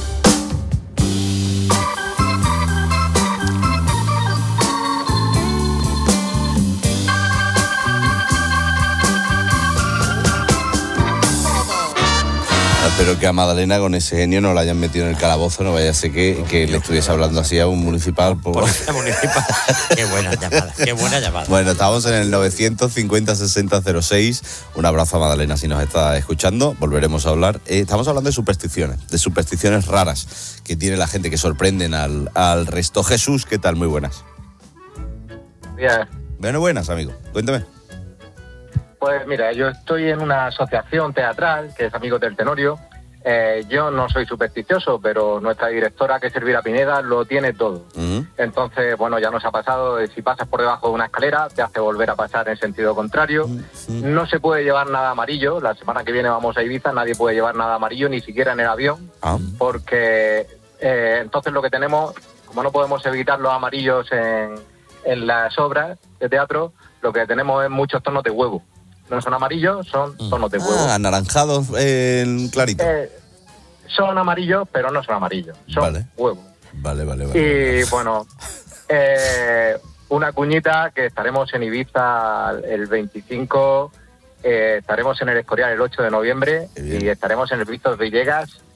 Espero que a Madalena con ese genio no la hayan metido en el calabozo, no vaya a ser que, que le estuviese hablando así a un municipal. Por... Policía municipal. Qué buena llamada, qué buena llamada. Bueno, estamos en el novecientos cincuenta sesenta cero seis. Un abrazo a Madalena si nos está escuchando. Volveremos a hablar. Eh, estamos hablando de supersticiones, de supersticiones raras que tiene la gente que sorprenden al, al resto. Jesús, ¿qué tal? Muy buenas. Bien. Bueno, buenas, amigo. Cuéntame. Pues mira, yo estoy en una asociación teatral que es Amigos del Tenorio. Eh, yo no soy supersticioso, pero nuestra directora, que es Elvira Pineda, lo tiene todo. Uh-huh. Entonces, bueno, ya nos ha pasado, si pasas por debajo de una escalera, te hace volver a pasar en sentido contrario. Uh-huh. No se puede llevar nada amarillo. La semana que viene vamos a Ibiza, nadie puede llevar nada amarillo, ni siquiera en el avión, uh-huh. porque eh, entonces lo que tenemos, como no podemos evitar los amarillos en, en las obras de teatro, lo que tenemos es muchos tonos de huevo. No son amarillos, son tonos de huevo. Ah, anaranjados en clarito. Eh, son amarillos, pero no son amarillos. Son vale. huevo. Vale, vale, vale. Y bueno, eh, una cuñita que estaremos en Ibiza el veinticinco, eh, estaremos en el Escorial el ocho de noviembre y estaremos en el Víctor Villegas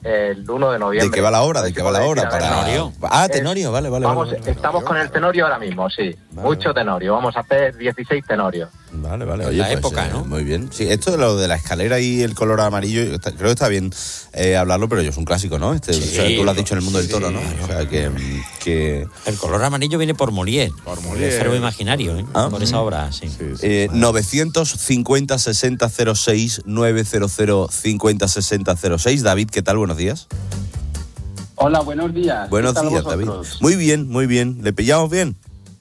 el uno de noviembre. ¿De qué va la obra? ¿De qué va la obra? Para... Tenorio. Ah, Tenorio, vale, vale. Vamos, vale, vale. estamos con el Tenorio ahora mismo, sí. Vale, Mucho vale. Tenorio. Vamos a hacer dieciséis Tenorios. Vale, vale. En Oye, la pues, época, eh, ¿no? Muy bien. Sí, esto de lo de la escalera y el color amarillo, está- creo que está bien eh, hablarlo, pero yo es un clásico, ¿no? Este, Sí, o sea, tú lo has lo- dicho en el mundo del toro, ¿no? O sea, que... que... El color amarillo viene por Molière. Por Molière. El Cervo Imaginario, ¿eh? Ah. Por esa obra, sí. Eh, novecientos cincuenta sesenta cero seis nueve cero cero cincuenta sesenta cero seis. David, ¿qué tal? Buenos días. Hola, buenos días. Buenos ¿Qué tal días, David. vosotros? Muy bien, muy bien. ¿Le pillamos bien?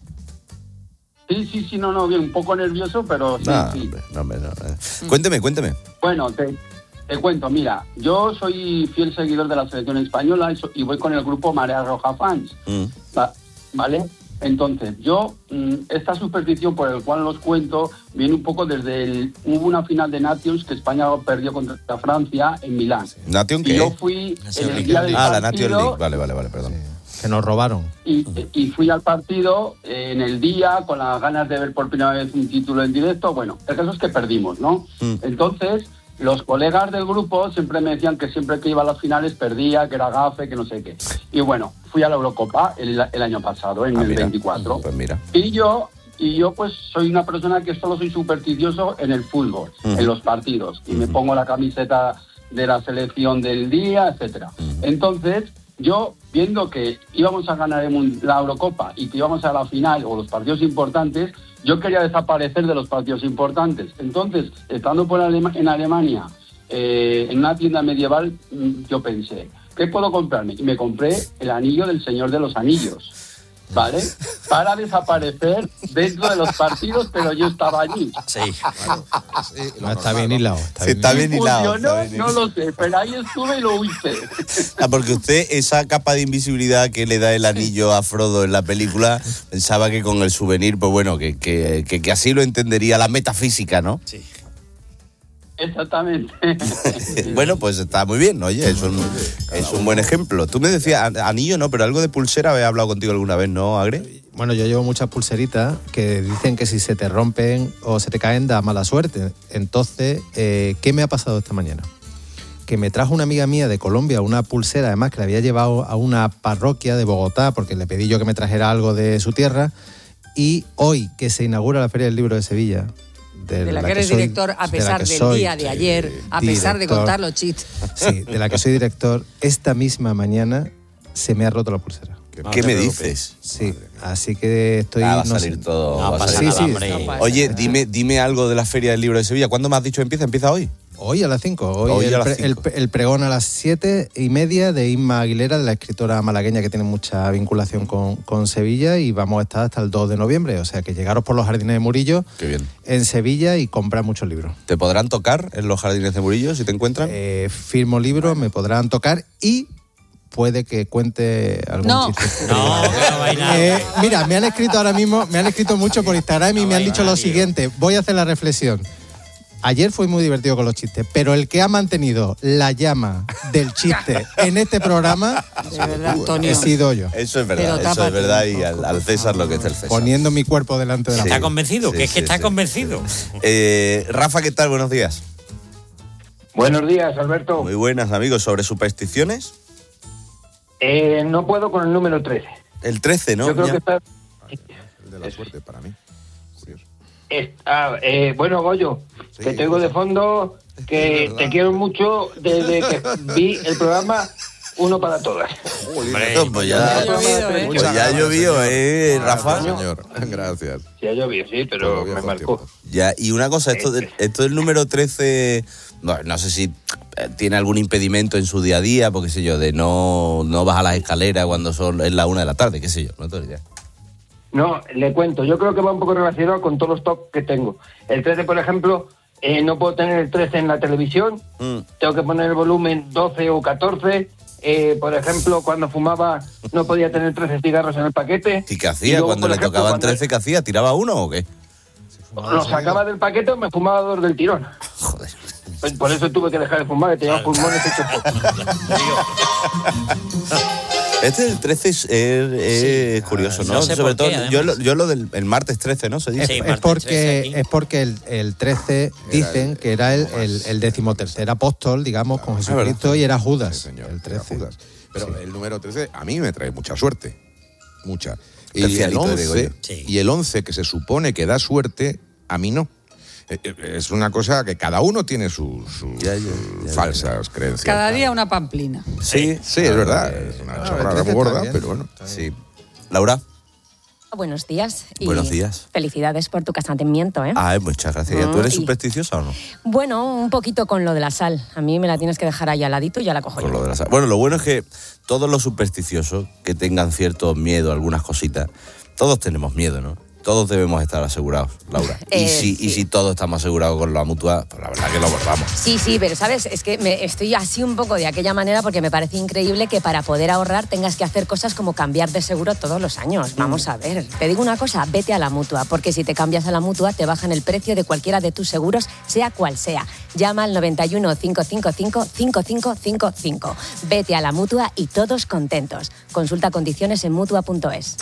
Sí, sí, sí, no, no, bien, un poco nervioso, pero sí, No, sí. hombre, no, hombre, no. eh. Cuénteme, cuénteme. Bueno, te, te cuento, mira, yo soy fiel seguidor de la selección española y, so- y voy con el grupo Marea Roja Fans, Mm. va- ¿vale? Entonces, yo, mm, esta superstición por el cual los cuento, viene un poco desde el... Hubo una final de Nations que España perdió contra Francia en Milán. ¿Nation Y qué? yo fui en el día del Ah, la Nation partido League. Vale, vale, vale, perdón. Que nos robaron. y, y fui al partido eh, en el día con las ganas de ver por primera vez un título en directo. Bueno, el caso es que perdimos, ¿no? Entonces, los colegas del grupo siempre me decían que siempre que iba a las finales perdía, que era gafe, que no sé qué. Y bueno, fui a la Eurocopa el, el año pasado, en Ah, el mira. veinticuatro. Pues mira. Y yo, y yo pues soy una persona que solo soy supersticioso en el fútbol, Ujú. en los partidos. Y me pongo la camiseta de la selección del día, etcétera. Entonces, yo, viendo que íbamos a ganar el mun- la Eurocopa y que íbamos a la final o los partidos importantes, yo quería desaparecer de los partidos importantes. Entonces, estando por Alema- en Alemania, eh, en una tienda medieval, mm, yo pensé, ¿qué puedo comprarme? Y me compré el anillo del Señor de los Anillos, ¿vale? Para desaparecer dentro de los partidos, pero yo estaba allí. Sí. No, está bien hilado. Está Sí, está bien hilado. ¿Funcionó? está bien No hilado. lo sé, pero ahí estuve y lo hice. Ah, porque usted, esa capa de invisibilidad que le da el anillo a Frodo en la película, pensaba que con el souvenir, pues bueno, que, que, que, que así lo entendería la metafísica, ¿no? Sí. Exactamente. Bueno, pues está muy bien, oye, es un, es un buen ejemplo. Tú me decías, a- anillo no, pero algo de pulsera había hablado contigo alguna vez, ¿no, Agre? Bueno, yo llevo muchas pulseritas que dicen que si se te rompen o se te caen da mala suerte. Entonces, eh, ¿qué me ha pasado esta mañana? Que me trajo una amiga mía de Colombia una pulsera, además que la había llevado a una parroquia de Bogotá, porque le pedí yo que me trajera algo de su tierra, y hoy que se inaugura la Feria del Libro de Sevilla, De la que que eres soy- director, a de la pesar que del soy, día de ayer, a pesar de director. contar los chistes. Sí, de la que soy director, esta misma mañana se me ha roto la pulsera. ¿Qué me dices? Sí, así que estoy... Ah, va a no salir sé. todo. No va a pasa salir- nada, sí, hombre. no pasa Oye, nada. dime, dime algo de la Feria del Libro de Sevilla. ¿Cuándo me has dicho empieza? ¿Empieza hoy? Hoy a las cinco. Hoy, Hoy el, a las pre- el- cinco. el pregón a las siete y media de Inma Aguilera, de la escritora malagueña que tiene mucha vinculación con, con Sevilla, y vamos a estar hasta el dos de noviembre. O sea que llegaros por los jardines de Murillo Qué bien. en Sevilla y comprar muchos libros. ¿Te podrán tocar en los jardines de Murillo si te encuentran? Eh, firmo libros, me podrán tocar y puede que cuente algún No. chiste. No, que no va a ir nada. Eh, mira, me han escrito ahora mismo, me han escrito mucho por Instagram y No me han va a dicho ir lo nadie. siguiente. Voy a hacer la reflexión. Ayer fue muy divertido con los chistes, pero el que ha mantenido la llama del chiste en este programa De verdad, Antonio. he sido yo, Eso es Pero verdad, eso tápate es verdad. un Y poco, al, al por César lo que es favor. el César. poniendo mi cuerpo delante de la ¿Está mano. convencido? sí, que es que sí, está sí. convencido. Eh, Rafa, ¿qué tal? Buenos días. Buenos días, Alberto. Muy buenas, amigos. ¿Sobre supersticiones? Eh, no puedo con el número trece. El trece, ¿no? Yo creo Ya. que está... El de la suerte para mí. Curioso. es- ah, eh, bueno, Goyo, Sí, que te oigo de fondo, que verdad. te quiero mucho desde que vi el programa Uno para Todas. Hombre, pues ya, Ha llovido, ¿eh? pues ya ha llovido, ¿eh, Rafa? Gracias, señor. Gracias. Sí, ha llovido, sí, pero Todavía me con marcó. tiempo. Ya, y una cosa, esto, del- esto del número trece, no, no sé si eh, tiene algún impedimento en su día a día, porque sé yo, de no, no bajar las escaleras cuando son es la una de la tarde, qué sé yo, no tengo idea. No, le cuento, yo creo que va un poco relacionado con todos los toques que tengo. El trece, por ejemplo, eh, no puedo tener el trece en la televisión, Mm. tengo que poner el volumen doce o catorce. Eh, por ejemplo, cuando fumaba no podía tener trece cigarros en el paquete. ¿Y qué Y hacía? luego, Cuando por le ejemplo, tocaban cuando trece, ¿qué hacía? ¿Tiraba uno o qué? Lo sacaba del paquete o me fumaba dos del tirón. Joder. Pues por eso tuve que dejar de fumar, que tenía los pulmones hechos polvo. Este del trece es, es, es sí, curioso, ¿no? no sé Sobre todo, qué, yo, lo, yo lo del el martes trece, ¿no? Se dice. Es, Sí, es porque, es porque el, el trece dicen el, que era el, el, el decimotercer apóstol, digamos, con Jesucristo, y era Judas. Sí, señor, el trece. Judas. Pero sí. El número trece a mí me trae mucha suerte. Mucha. Y el, once, sí. y el once, que se supone que da suerte, a mí no. Es una cosa que cada uno tiene sus, sus ya, ya, ya, falsas ya. creencias. Cada día una pamplina. Sí, sí, es verdad. Es una chorrada muy gorda, pero bueno. Sí. Laura. Buenos días. Y Buenos días. Felicidades por tu casamiento, ¿eh? Ah, muchas gracias. ¿Tú eres supersticiosa o no? Bueno, un poquito con lo de la sal. A mí me la tienes que dejar ahí al ladito y ya la cojo con yo. Lo de la sal. Bueno, lo bueno es que todos los supersticiosos que tengan cierto miedo a algunas cositas, todos tenemos miedo, ¿no? Todos debemos estar asegurados, Laura. Eh, y, si, sí. y si todos estamos asegurados con la mutua, pues la verdad que lo abordamos. Sí, sí, pero ¿sabes? Es que me estoy así un poco de aquella manera porque me parece increíble que para poder ahorrar tengas que hacer cosas como cambiar de seguro todos los años. Vamos a ver. Te digo una cosa, vete a la mutua, porque si te cambias a la mutua te bajan el precio de cualquiera de tus seguros, sea cual sea. Llama al noventa y uno, cinco cinco cinco, cinco cinco cinco cinco. Vete a la mutua y todos contentos. Consulta condiciones en mutua punto es.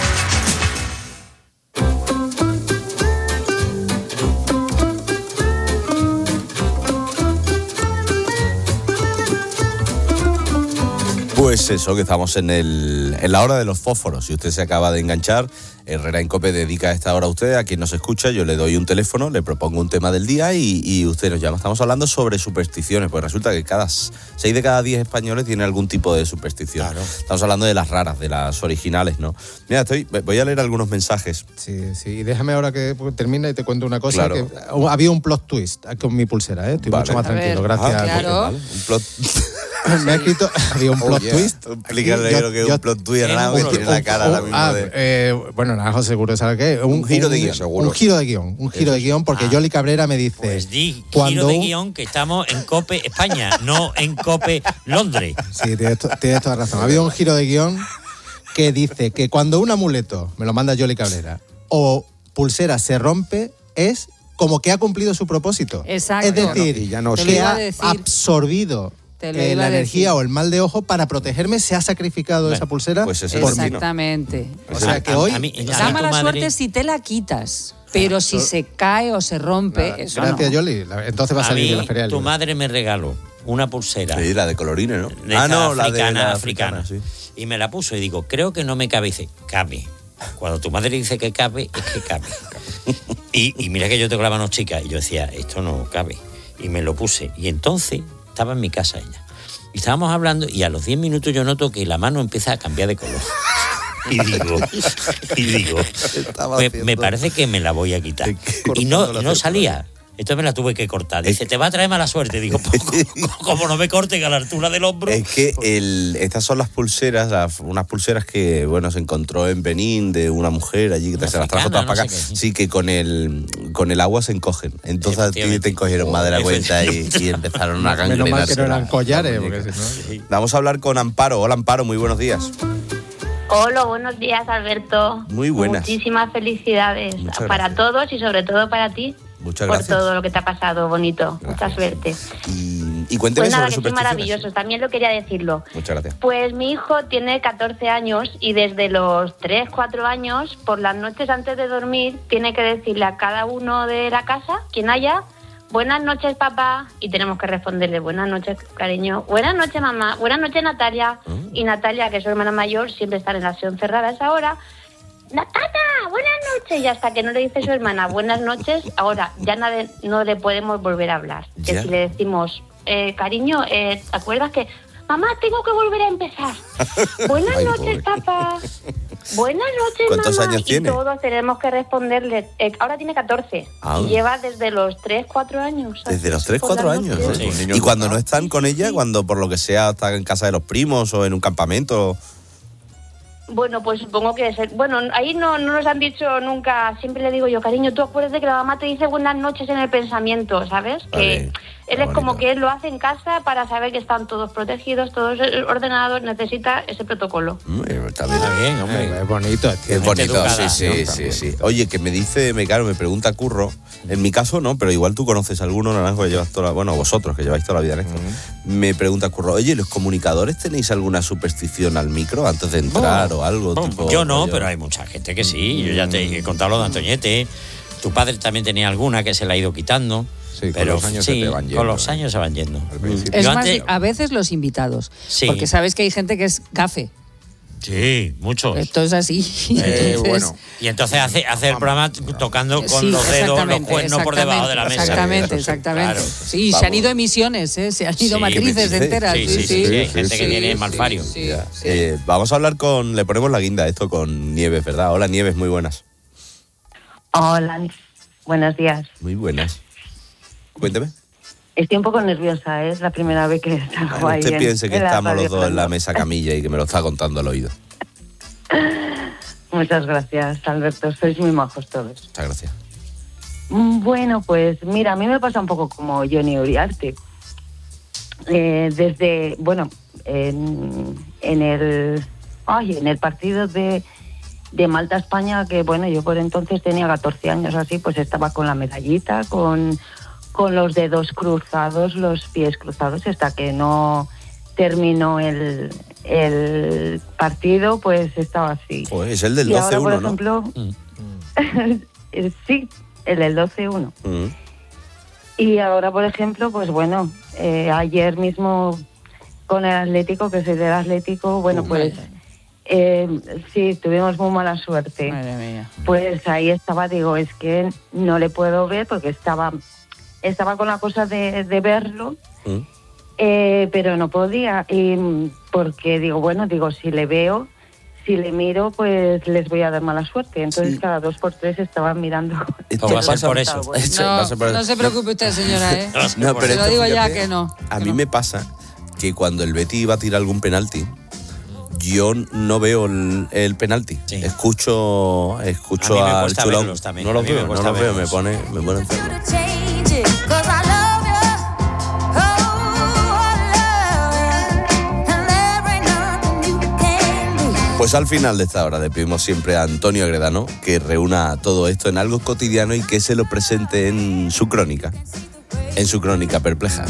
Pues eso, que estamos en, el, en la hora de los fósforos. Si usted se acaba de enganchar, Herrera en COPE dedica esta hora a usted, a quien nos escucha. Yo le doy un teléfono, le propongo un tema del día y, y usted nos llama. Estamos hablando sobre supersticiones, pues resulta que cada seis de cada diez españoles tiene algún tipo de superstición. Claro. Estamos hablando de las raras, de las originales, ¿no? Mira, estoy, voy a leer algunos mensajes. Sí, sí. Y déjame ahora que termine y te cuento una cosa. Claro. Que había un plot twist con mi pulsera, ¿eh? Estoy vale. mucho más tranquilo, gracias. Ah, claro. Vale. Un plot... Me ha escrito, había un plot oh, yeah. twist. Explícale lo que es un plot twist, Naranjo, que tiene la cara ahora mismo ah, de... eh, bueno, Naranjo seguro sabe qué. Un, un giro un, de guión, seguro. Un giro de guión, un giro de guión, porque ah. Yoli Cabrera me dice... Pues di, cuando giro de guión, que estamos en COPE España, no en COPE Londres. Sí, tienes, tienes toda razón. Había un giro de guión que dice que cuando un amuleto, me lo manda Yoli Cabrera, o pulsera se rompe, es como que ha cumplido su propósito. Exacto. Es decir, no, y ya no que ha absorbido eh, la energía o el mal de ojo para protegerme, se ha sacrificado bueno, esa pulsera. Pues es por exactamente. Mí. O sea que hoy... A mí, da mala madre... suerte si te la quitas. Pero si se cae o se rompe, nada, eso gracias, no. Yoli. Entonces va a salir a mí, de la feria. Tu madre me regaló una pulsera. Sí, la de colorines, ¿no? De ah, no, africana, la de la africana. africana sí. Y me la puso y digo, creo que no me cabe. Y dice, cabe. Cuando tu madre dice que cabe, es que cabe. y, y mira que yo tengo la mano chica. Y yo decía, esto no cabe. Y me lo puse. Y entonces estaba en mi casa ella. Y estábamos hablando y a los diez minutos yo noto que la mano empieza a cambiar de color. Y digo, y digo, pues me parece que me la voy a quitar. Y no, y no salía. Entonces me la tuve que cortar. Dice, te va a traer mala suerte. Digo, pues, como no me corten a la altura del hombro. Es que el, estas son las pulseras, las, unas pulseras que, bueno, se encontró en Benín de una mujer allí, que se las trajo todas no para acá. Sé sí, que con el, con el agua se encogen. Entonces a ti te encogieron más de la cuenta y, y empezaron a gangrenarse. Menos mal que no eran collares. Porque si no... sí. Vamos a hablar con Amparo. Hola, Amparo, muy buenos días. Hola, buenos días, Alberto. Muy buenas. Muchísimas felicidades Muchas para todos y sobre todo para ti. Muchas por gracias. todo lo que te ha pasado, bonito. Gracias. Mucha suerte. Y, y cuénteme pues nada, sobre que soy maravilloso, también lo quería decirlo. Muchas gracias. Pues mi hijo tiene catorce años y desde los tres, cuatro años, por las noches antes de dormir, tiene que decirle a cada uno de la casa, quien haya, buenas noches, papá, y tenemos que responderle, buenas noches, cariño, buenas noches, mamá, buenas noches, Natalia. Mm. Y Natalia, que es su hermana mayor, siempre está en la acción cerrada a esa hora. Natalia, buenas noches. Y hasta que no le dice su hermana buenas noches, ahora ya nada, no le podemos volver a hablar. Que yeah. si le decimos, eh, cariño, eh, ¿te acuerdas que mamá, tengo que volver a empezar? Buenas Ay, noches, pobre. Papá. Buenas noches, ¿Cuántos mamá. años y tiene? Todos tenemos que responderle. Eh, ahora tiene catorce. Ah. Y lleva desde los tres, cuatro años. Desde los tres, cuatro años. Sí. Sí. Y cuando no están con ella, sí. cuando por lo que sea están en casa de los primos o en un campamento... Bueno, pues supongo que... Es, bueno, ahí no, no nos han dicho nunca... Siempre le digo yo, cariño, tú acuérdate que la mamá te dice buenas noches en el pensamiento, ¿sabes? Vale. Que Él es como que él lo hace en casa para saber que están todos protegidos, todos ordenados, necesita ese protocolo. Mm, está bien, está bien, hombre. Es bonito. Es bonito, sí, sí, sí, sí. Oye, que me dice, me claro, me pregunta Curro, en mi caso no, pero igual tú conoces a alguno, Naranjo, que llevas toda la, bueno, vosotros que lleváis toda la vida en esto. Uh-huh. Me pregunta Curro, oye, ¿los comunicadores tenéis alguna superstición al micro antes de entrar oh. o algo? Oh, tipo, yo no, yo... pero hay mucha gente que sí. Yo ya te he contado lo de Antoñete. Tu padre también tenía alguna que se la ha ido quitando. Sí, pero con los años sí, se te van yendo. Con los años se van yendo. Es Yo más, antes... a veces los invitados. Sí. Porque sabes que hay gente que es gafe. Sí, muchos. Esto es así. Eh, entonces, bueno. Y entonces hace, hace el programa tocando con sí, los dedos los cuernos por debajo de la mesa. Exactamente, exactamente. Claro. Sí, se han ido emisiones, ¿eh? Se han ido Sí, matrices sí, enteras. sí, Sí, sí. sí, sí, sí, hay gente sí, que tiene sí, malfario. sí, sí. Eh, vamos a hablar con, le ponemos la guinda a esto con Nieves, ¿verdad? Hola Nieves, muy buenas. Hola, buenos días. Muy buenas. Cuénteme. Estoy un poco nerviosa, ¿eh? Es la primera vez que salgo Bueno, ahí. usted en- piense que en la estamos radio los dos en la hablando. mesa camilla y que me lo está contando al oído. Muchas gracias, Alberto. Sois muy majos todos. Muchas gracias. Mm, Bueno, pues mira, a mí me pasa un poco como Johnny Uriarte. Eh, desde, bueno, en, en el ay, en el partido de, de Malta-España, que bueno, yo por entonces tenía catorce años así, pues estaba con la medallita, con, con los dedos cruzados, los pies cruzados, hasta que no terminó el, el partido, pues estaba así. Joder, es el del Y ahora, doce uno, por ejemplo, eh, sí, el del doce uno. ¿no? Mm. Y ahora, por ejemplo, pues bueno, eh, ayer mismo con el Atlético, que soy del Atlético, bueno, pues eh, sí, tuvimos muy mala suerte. Madre mía. Pues ahí estaba, digo, es que no le puedo ver porque estaba, estaba con la cosa de, de verlo, Mm. eh, pero no podía. Y porque digo, bueno, digo, si le veo, si le miro, pues les voy a dar mala suerte. Entonces Sí. cada dos por tres estaban mirando. Esto va a ser por el eso. resultado. Esto va a ser por No, eso. no se preocupe usted, señora, ¿eh? No, pero Se lo esto, digo ya fíjate, que no. A mí me pasa que cuando el Betis iba a tirar algún penalti, yo no veo el, el penalti. Sí. Escucho, escucho A mí me al cuesta chulón. verlos también, No a los mí me veo, no cuesta los veo, me verlos. pone, me pone enfermo. Pues al final de esta hora le pedimos siempre a Antonio Agredano que reúna todo esto en algo cotidiano y que se lo presente en su crónica, en su crónica perpleja.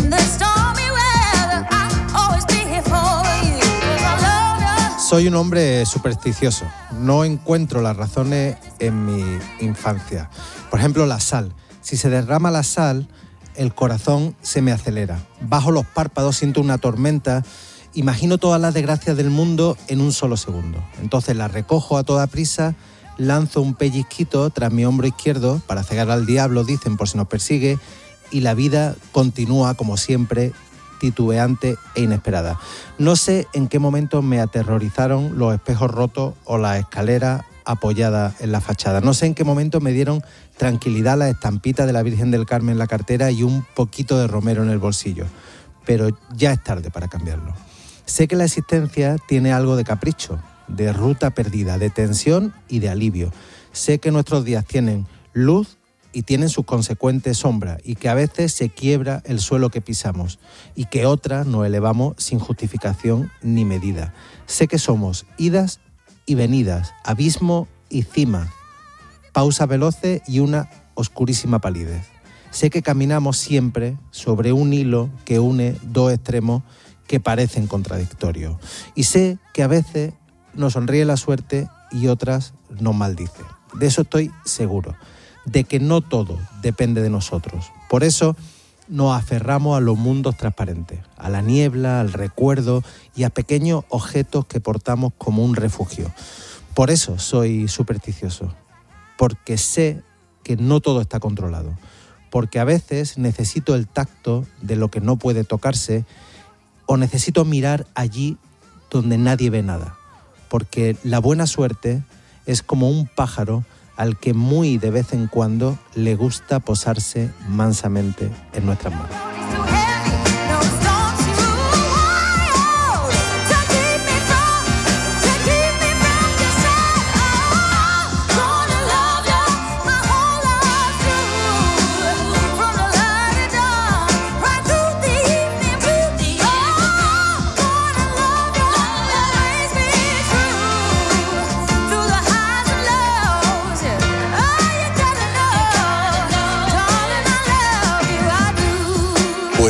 Soy un hombre supersticioso. No encuentro las razones en mi infancia. Por ejemplo, la sal. Si se derrama la sal, el corazón se me acelera. Bajo los párpados, siento una tormenta. Imagino todas las desgracias del mundo en un solo segundo. Entonces la recojo a toda prisa, lanzo un pellizquito tras mi hombro izquierdo para cegar al diablo, dicen, por si nos persigue, y la vida continúa como siempre, titubeante e inesperada. No sé en qué momento me aterrorizaron los espejos rotos o la escalera apoyada en la fachada. No sé en qué momento me dieron tranquilidad la estampita de la Virgen del Carmen en la cartera y un poquito de romero en el bolsillo. Pero ya es tarde para cambiarlo. Sé que la existencia tiene algo de capricho, de ruta perdida, de tensión y de alivio. Sé que nuestros días tienen luz y tienen sus consecuentes sombras, y que a veces se quiebra el suelo que pisamos, y que otras nos elevamos sin justificación ni medida. Sé que somos idas y venidas, abismo y cima, pausas veloces y una oscurísima palidez. Sé que caminamos siempre sobre un hilo que une dos extremos que parecen contradictorios. Y sé que a veces nos sonríe la suerte y otras nos maldice. De eso estoy seguro, de que no todo depende de nosotros. Por eso nos aferramos a los mundos transparentes, a la niebla, al recuerdo y a pequeños objetos que portamos como un refugio. Por eso soy supersticioso, porque sé que no todo está controlado, porque a veces necesito el tacto de lo que no puede tocarse, o necesito mirar allí donde nadie ve nada, porque la buena suerte es como un pájaro al que muy de vez en cuando le gusta posarse mansamente en nuestras manos.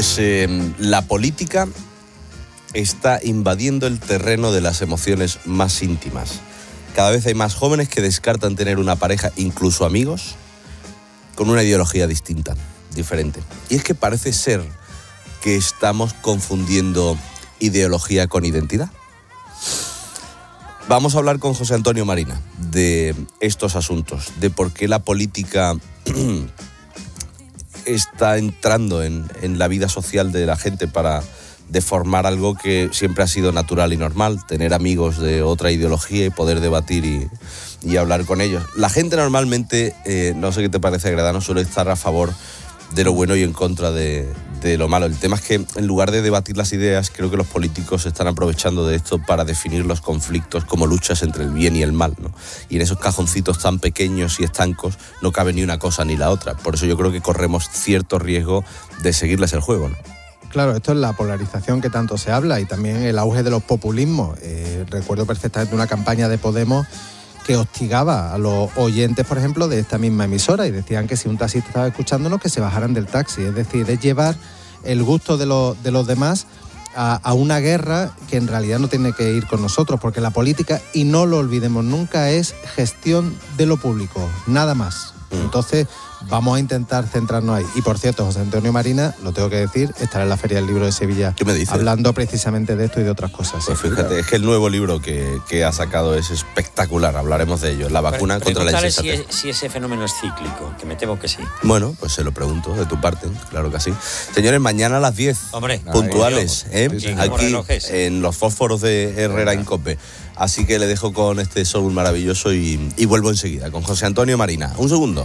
Pues eh, la política está invadiendo el terreno de las emociones más íntimas. Cada vez hay más jóvenes que descartan tener una pareja, incluso amigos, con una ideología distinta, diferente. Y es que parece ser que estamos confundiendo ideología con identidad. Vamos a hablar con José Antonio Marina de estos asuntos, de por qué la política está entrando en, en la vida social de la gente para deformar algo que siempre ha sido natural y normal, tener amigos de otra ideología y poder debatir y, y hablar con ellos. La gente normalmente, eh, no sé qué te parece, Agredano, suele estar a favor de lo bueno y en contra de, de lo malo. El tema es que en lugar de debatir las ideas, creo que los políticos están aprovechando de esto para definir los conflictos como luchas entre el bien y el mal, ¿no? Y en esos cajoncitos tan pequeños y estancos no cabe ni una cosa ni la otra. Por eso yo creo que corremos cierto riesgo de seguirles el juego, ¿no? Claro, esto es la polarización que tanto se habla y también el auge de los populismos. Eh, recuerdo perfectamente una campaña de Podemos que hostigaba a los oyentes, por ejemplo, de esta misma emisora y decían que si un taxista estaba escuchándonos, que se bajaran del taxi. Es decir, es llevar el gusto de, lo, de los demás a, a una guerra que en realidad no tiene que ir con nosotros, porque la política, y no lo olvidemos nunca, es gestión de lo público, nada más. Entonces, vamos a intentar centrarnos ahí. Y por cierto, José Antonio Marina, lo tengo que decir, estará en la Feria del Libro de Sevilla. ¿Qué me dices? Hablando precisamente de esto y de otras cosas. Pues sí, fíjate, claro. Es que el nuevo libro que, que ha sacado es espectacular, hablaremos de ello. La vacuna Pero, contra la insensatez. Si, insensatez. es, si ese fenómeno es cíclico, que me temo que sí. Bueno, pues se lo pregunto de tu parte, claro que sí. Señores, mañana a las diez, Hombre, puntuales, ay, ¿eh? sí, sí, aquí relojes. en los fósforos de Herrera en Cope. Así que le dejo con este soul maravilloso y, y vuelvo enseguida con José Antonio Marina. Un segundo.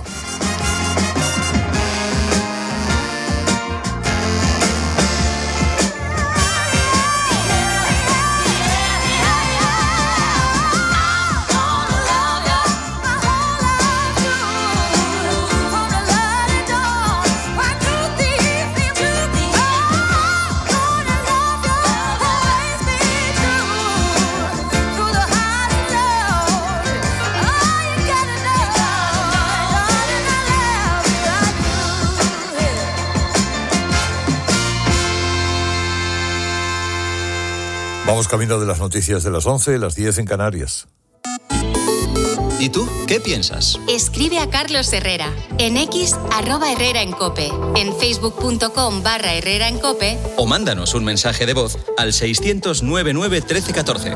Vamos camino de las noticias de las once, las diez en Canarias. ¿Y tú qué piensas? Escribe a Carlos Herrera en X, arroba Herrera en Cope, en facebook.com barra Herrera en Cope O mándanos un mensaje de voz al seiscientos noventa y nueve trece catorce.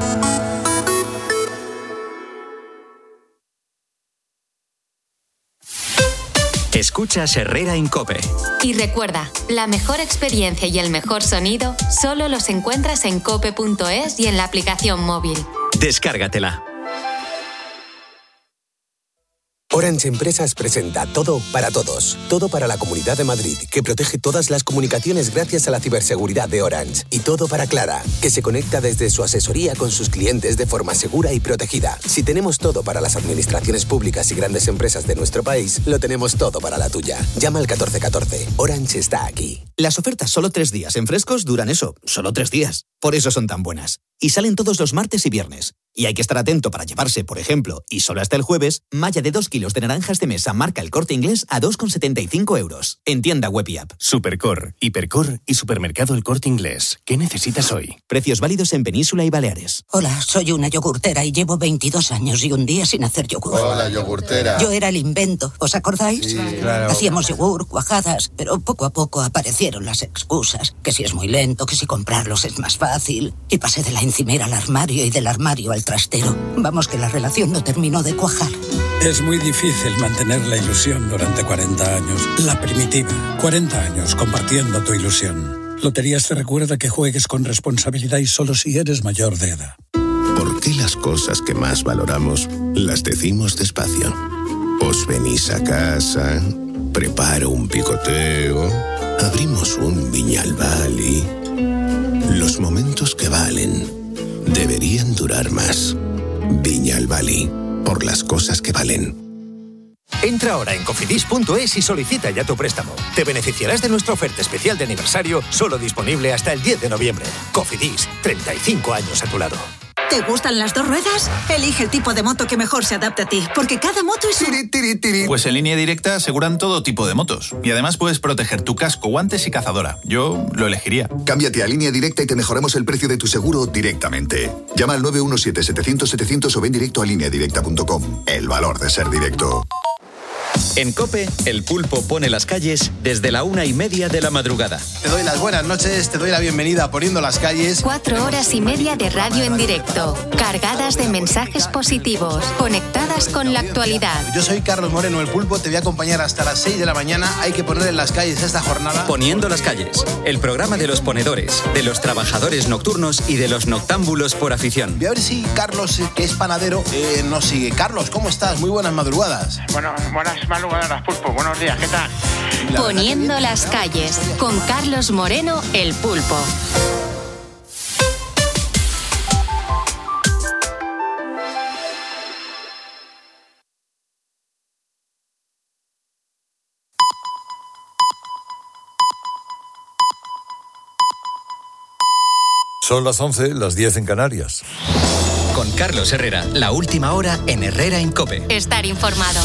Escuchas Herrera en Cope. Y recuerda, la mejor experiencia y el mejor sonido solo los encuentras en cope punto es y en la aplicación móvil. Descárgatela. Orange Empresas presenta Todo para Todos. Todo para la Comunidad de Madrid, que protege todas las comunicaciones gracias a la ciberseguridad de Orange. Y todo para Clara, que se conecta desde su asesoría con sus clientes de forma segura y protegida. Si tenemos todo para las administraciones públicas y grandes empresas de nuestro país, lo tenemos todo para la tuya. Llama al catorce catorce. Orange está aquí. Las ofertas solo tres días en Frescos duran eso, solo tres días. Por eso son tan buenas. Y salen todos los martes y viernes. Y hay que estar atento para llevarse, por ejemplo, y solo hasta el jueves, malla de dos kilos de naranjas de mesa marca El Corte Inglés a dos con setenta y cinco euros. En tienda web y app. Supercor, Hipercor y Supermercado El Corte Inglés. ¿Qué necesitas hoy? Precios válidos en Península y Baleares. Hola, soy una yogurtera y llevo veintidós años y un día sin hacer yogur. Hola, yogurtera. Yo era el invento, ¿os acordáis? Sí, claro. Hacíamos yogur, cuajadas, pero poco a poco aparecieron las excusas. Que si es muy lento, que si comprarlos es más fácil. Y pasé de la encimera al armario y del armario al trastero. Vamos, que la relación no terminó de cuajar. Es muy difícil mantener la ilusión durante cuarenta años. La primitiva. cuarenta años compartiendo tu ilusión. Loterías te recuerda que juegues con responsabilidad y solo si eres mayor de edad. ¿Por qué las cosas que más valoramos las decimos despacio? Os venís a casa, preparo un picoteo, abrimos un Viñalbali. Los momentos que valen deberían durar más. Viñalbali, por las cosas que valen. Entra ahora en cofidis punto es y solicita ya tu préstamo. Te beneficiarás de nuestra oferta especial de aniversario, solo disponible hasta el diez de noviembre. Cofidis, treinta y cinco años a tu lado. ¿Te gustan las dos ruedas? Elige el tipo de moto que mejor se adapte a ti, porque cada moto es un... Pues en Línea Directa aseguran todo tipo de motos. Y además puedes proteger tu casco, guantes y cazadora. Yo lo elegiría. Cámbiate a Línea Directa y te mejoramos el precio de tu seguro directamente. Llama al nueve uno siete, setecientos, setecientos o ven directo a línea directa punto com. El valor de ser directo. En COPE, El Pulpo pone las calles desde la una y media de la madrugada. Te doy las buenas noches, te doy la bienvenida a Poniendo las Calles. Cuatro horas y media de radio en directo, cargadas de mensajes positivos, conectadas con la actualidad. Yo soy Carlos Moreno, El Pulpo, te voy a acompañar hasta las seis de la mañana. Hay que poner en las calles esta jornada. Poniendo las calles, el programa de los ponedores, de los trabajadores nocturnos y de los noctámbulos por afición. Voy a ver si Carlos, que es panadero, eh, nos sigue. Carlos, ¿cómo estás? Muy buenas madrugadas. Bueno, buenas madrugadas, Pulpo. Buenos días, ¿qué tal? Poniendo las calles, con Carlos Moreno, El Pulpo. Son las once, las diez en Canarias. Con Carlos Herrera, la última hora en Herrera en COPE. Estar informado.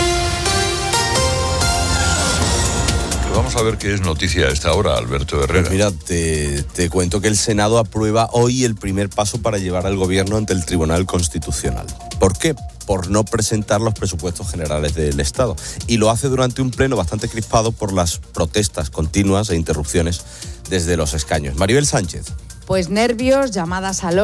Vamos a ver qué es noticia a esta hora, Alberto Herrera. Pues mira, te, te cuento que el Senado aprueba hoy el primer paso para llevar al Gobierno ante el Tribunal Constitucional. ¿Por qué? Por no presentar los presupuestos generales del Estado. Y lo hace durante un pleno bastante crispado por las protestas continuas e interrupciones desde los escaños. Maribel Sánchez. Pues nervios, llamadas al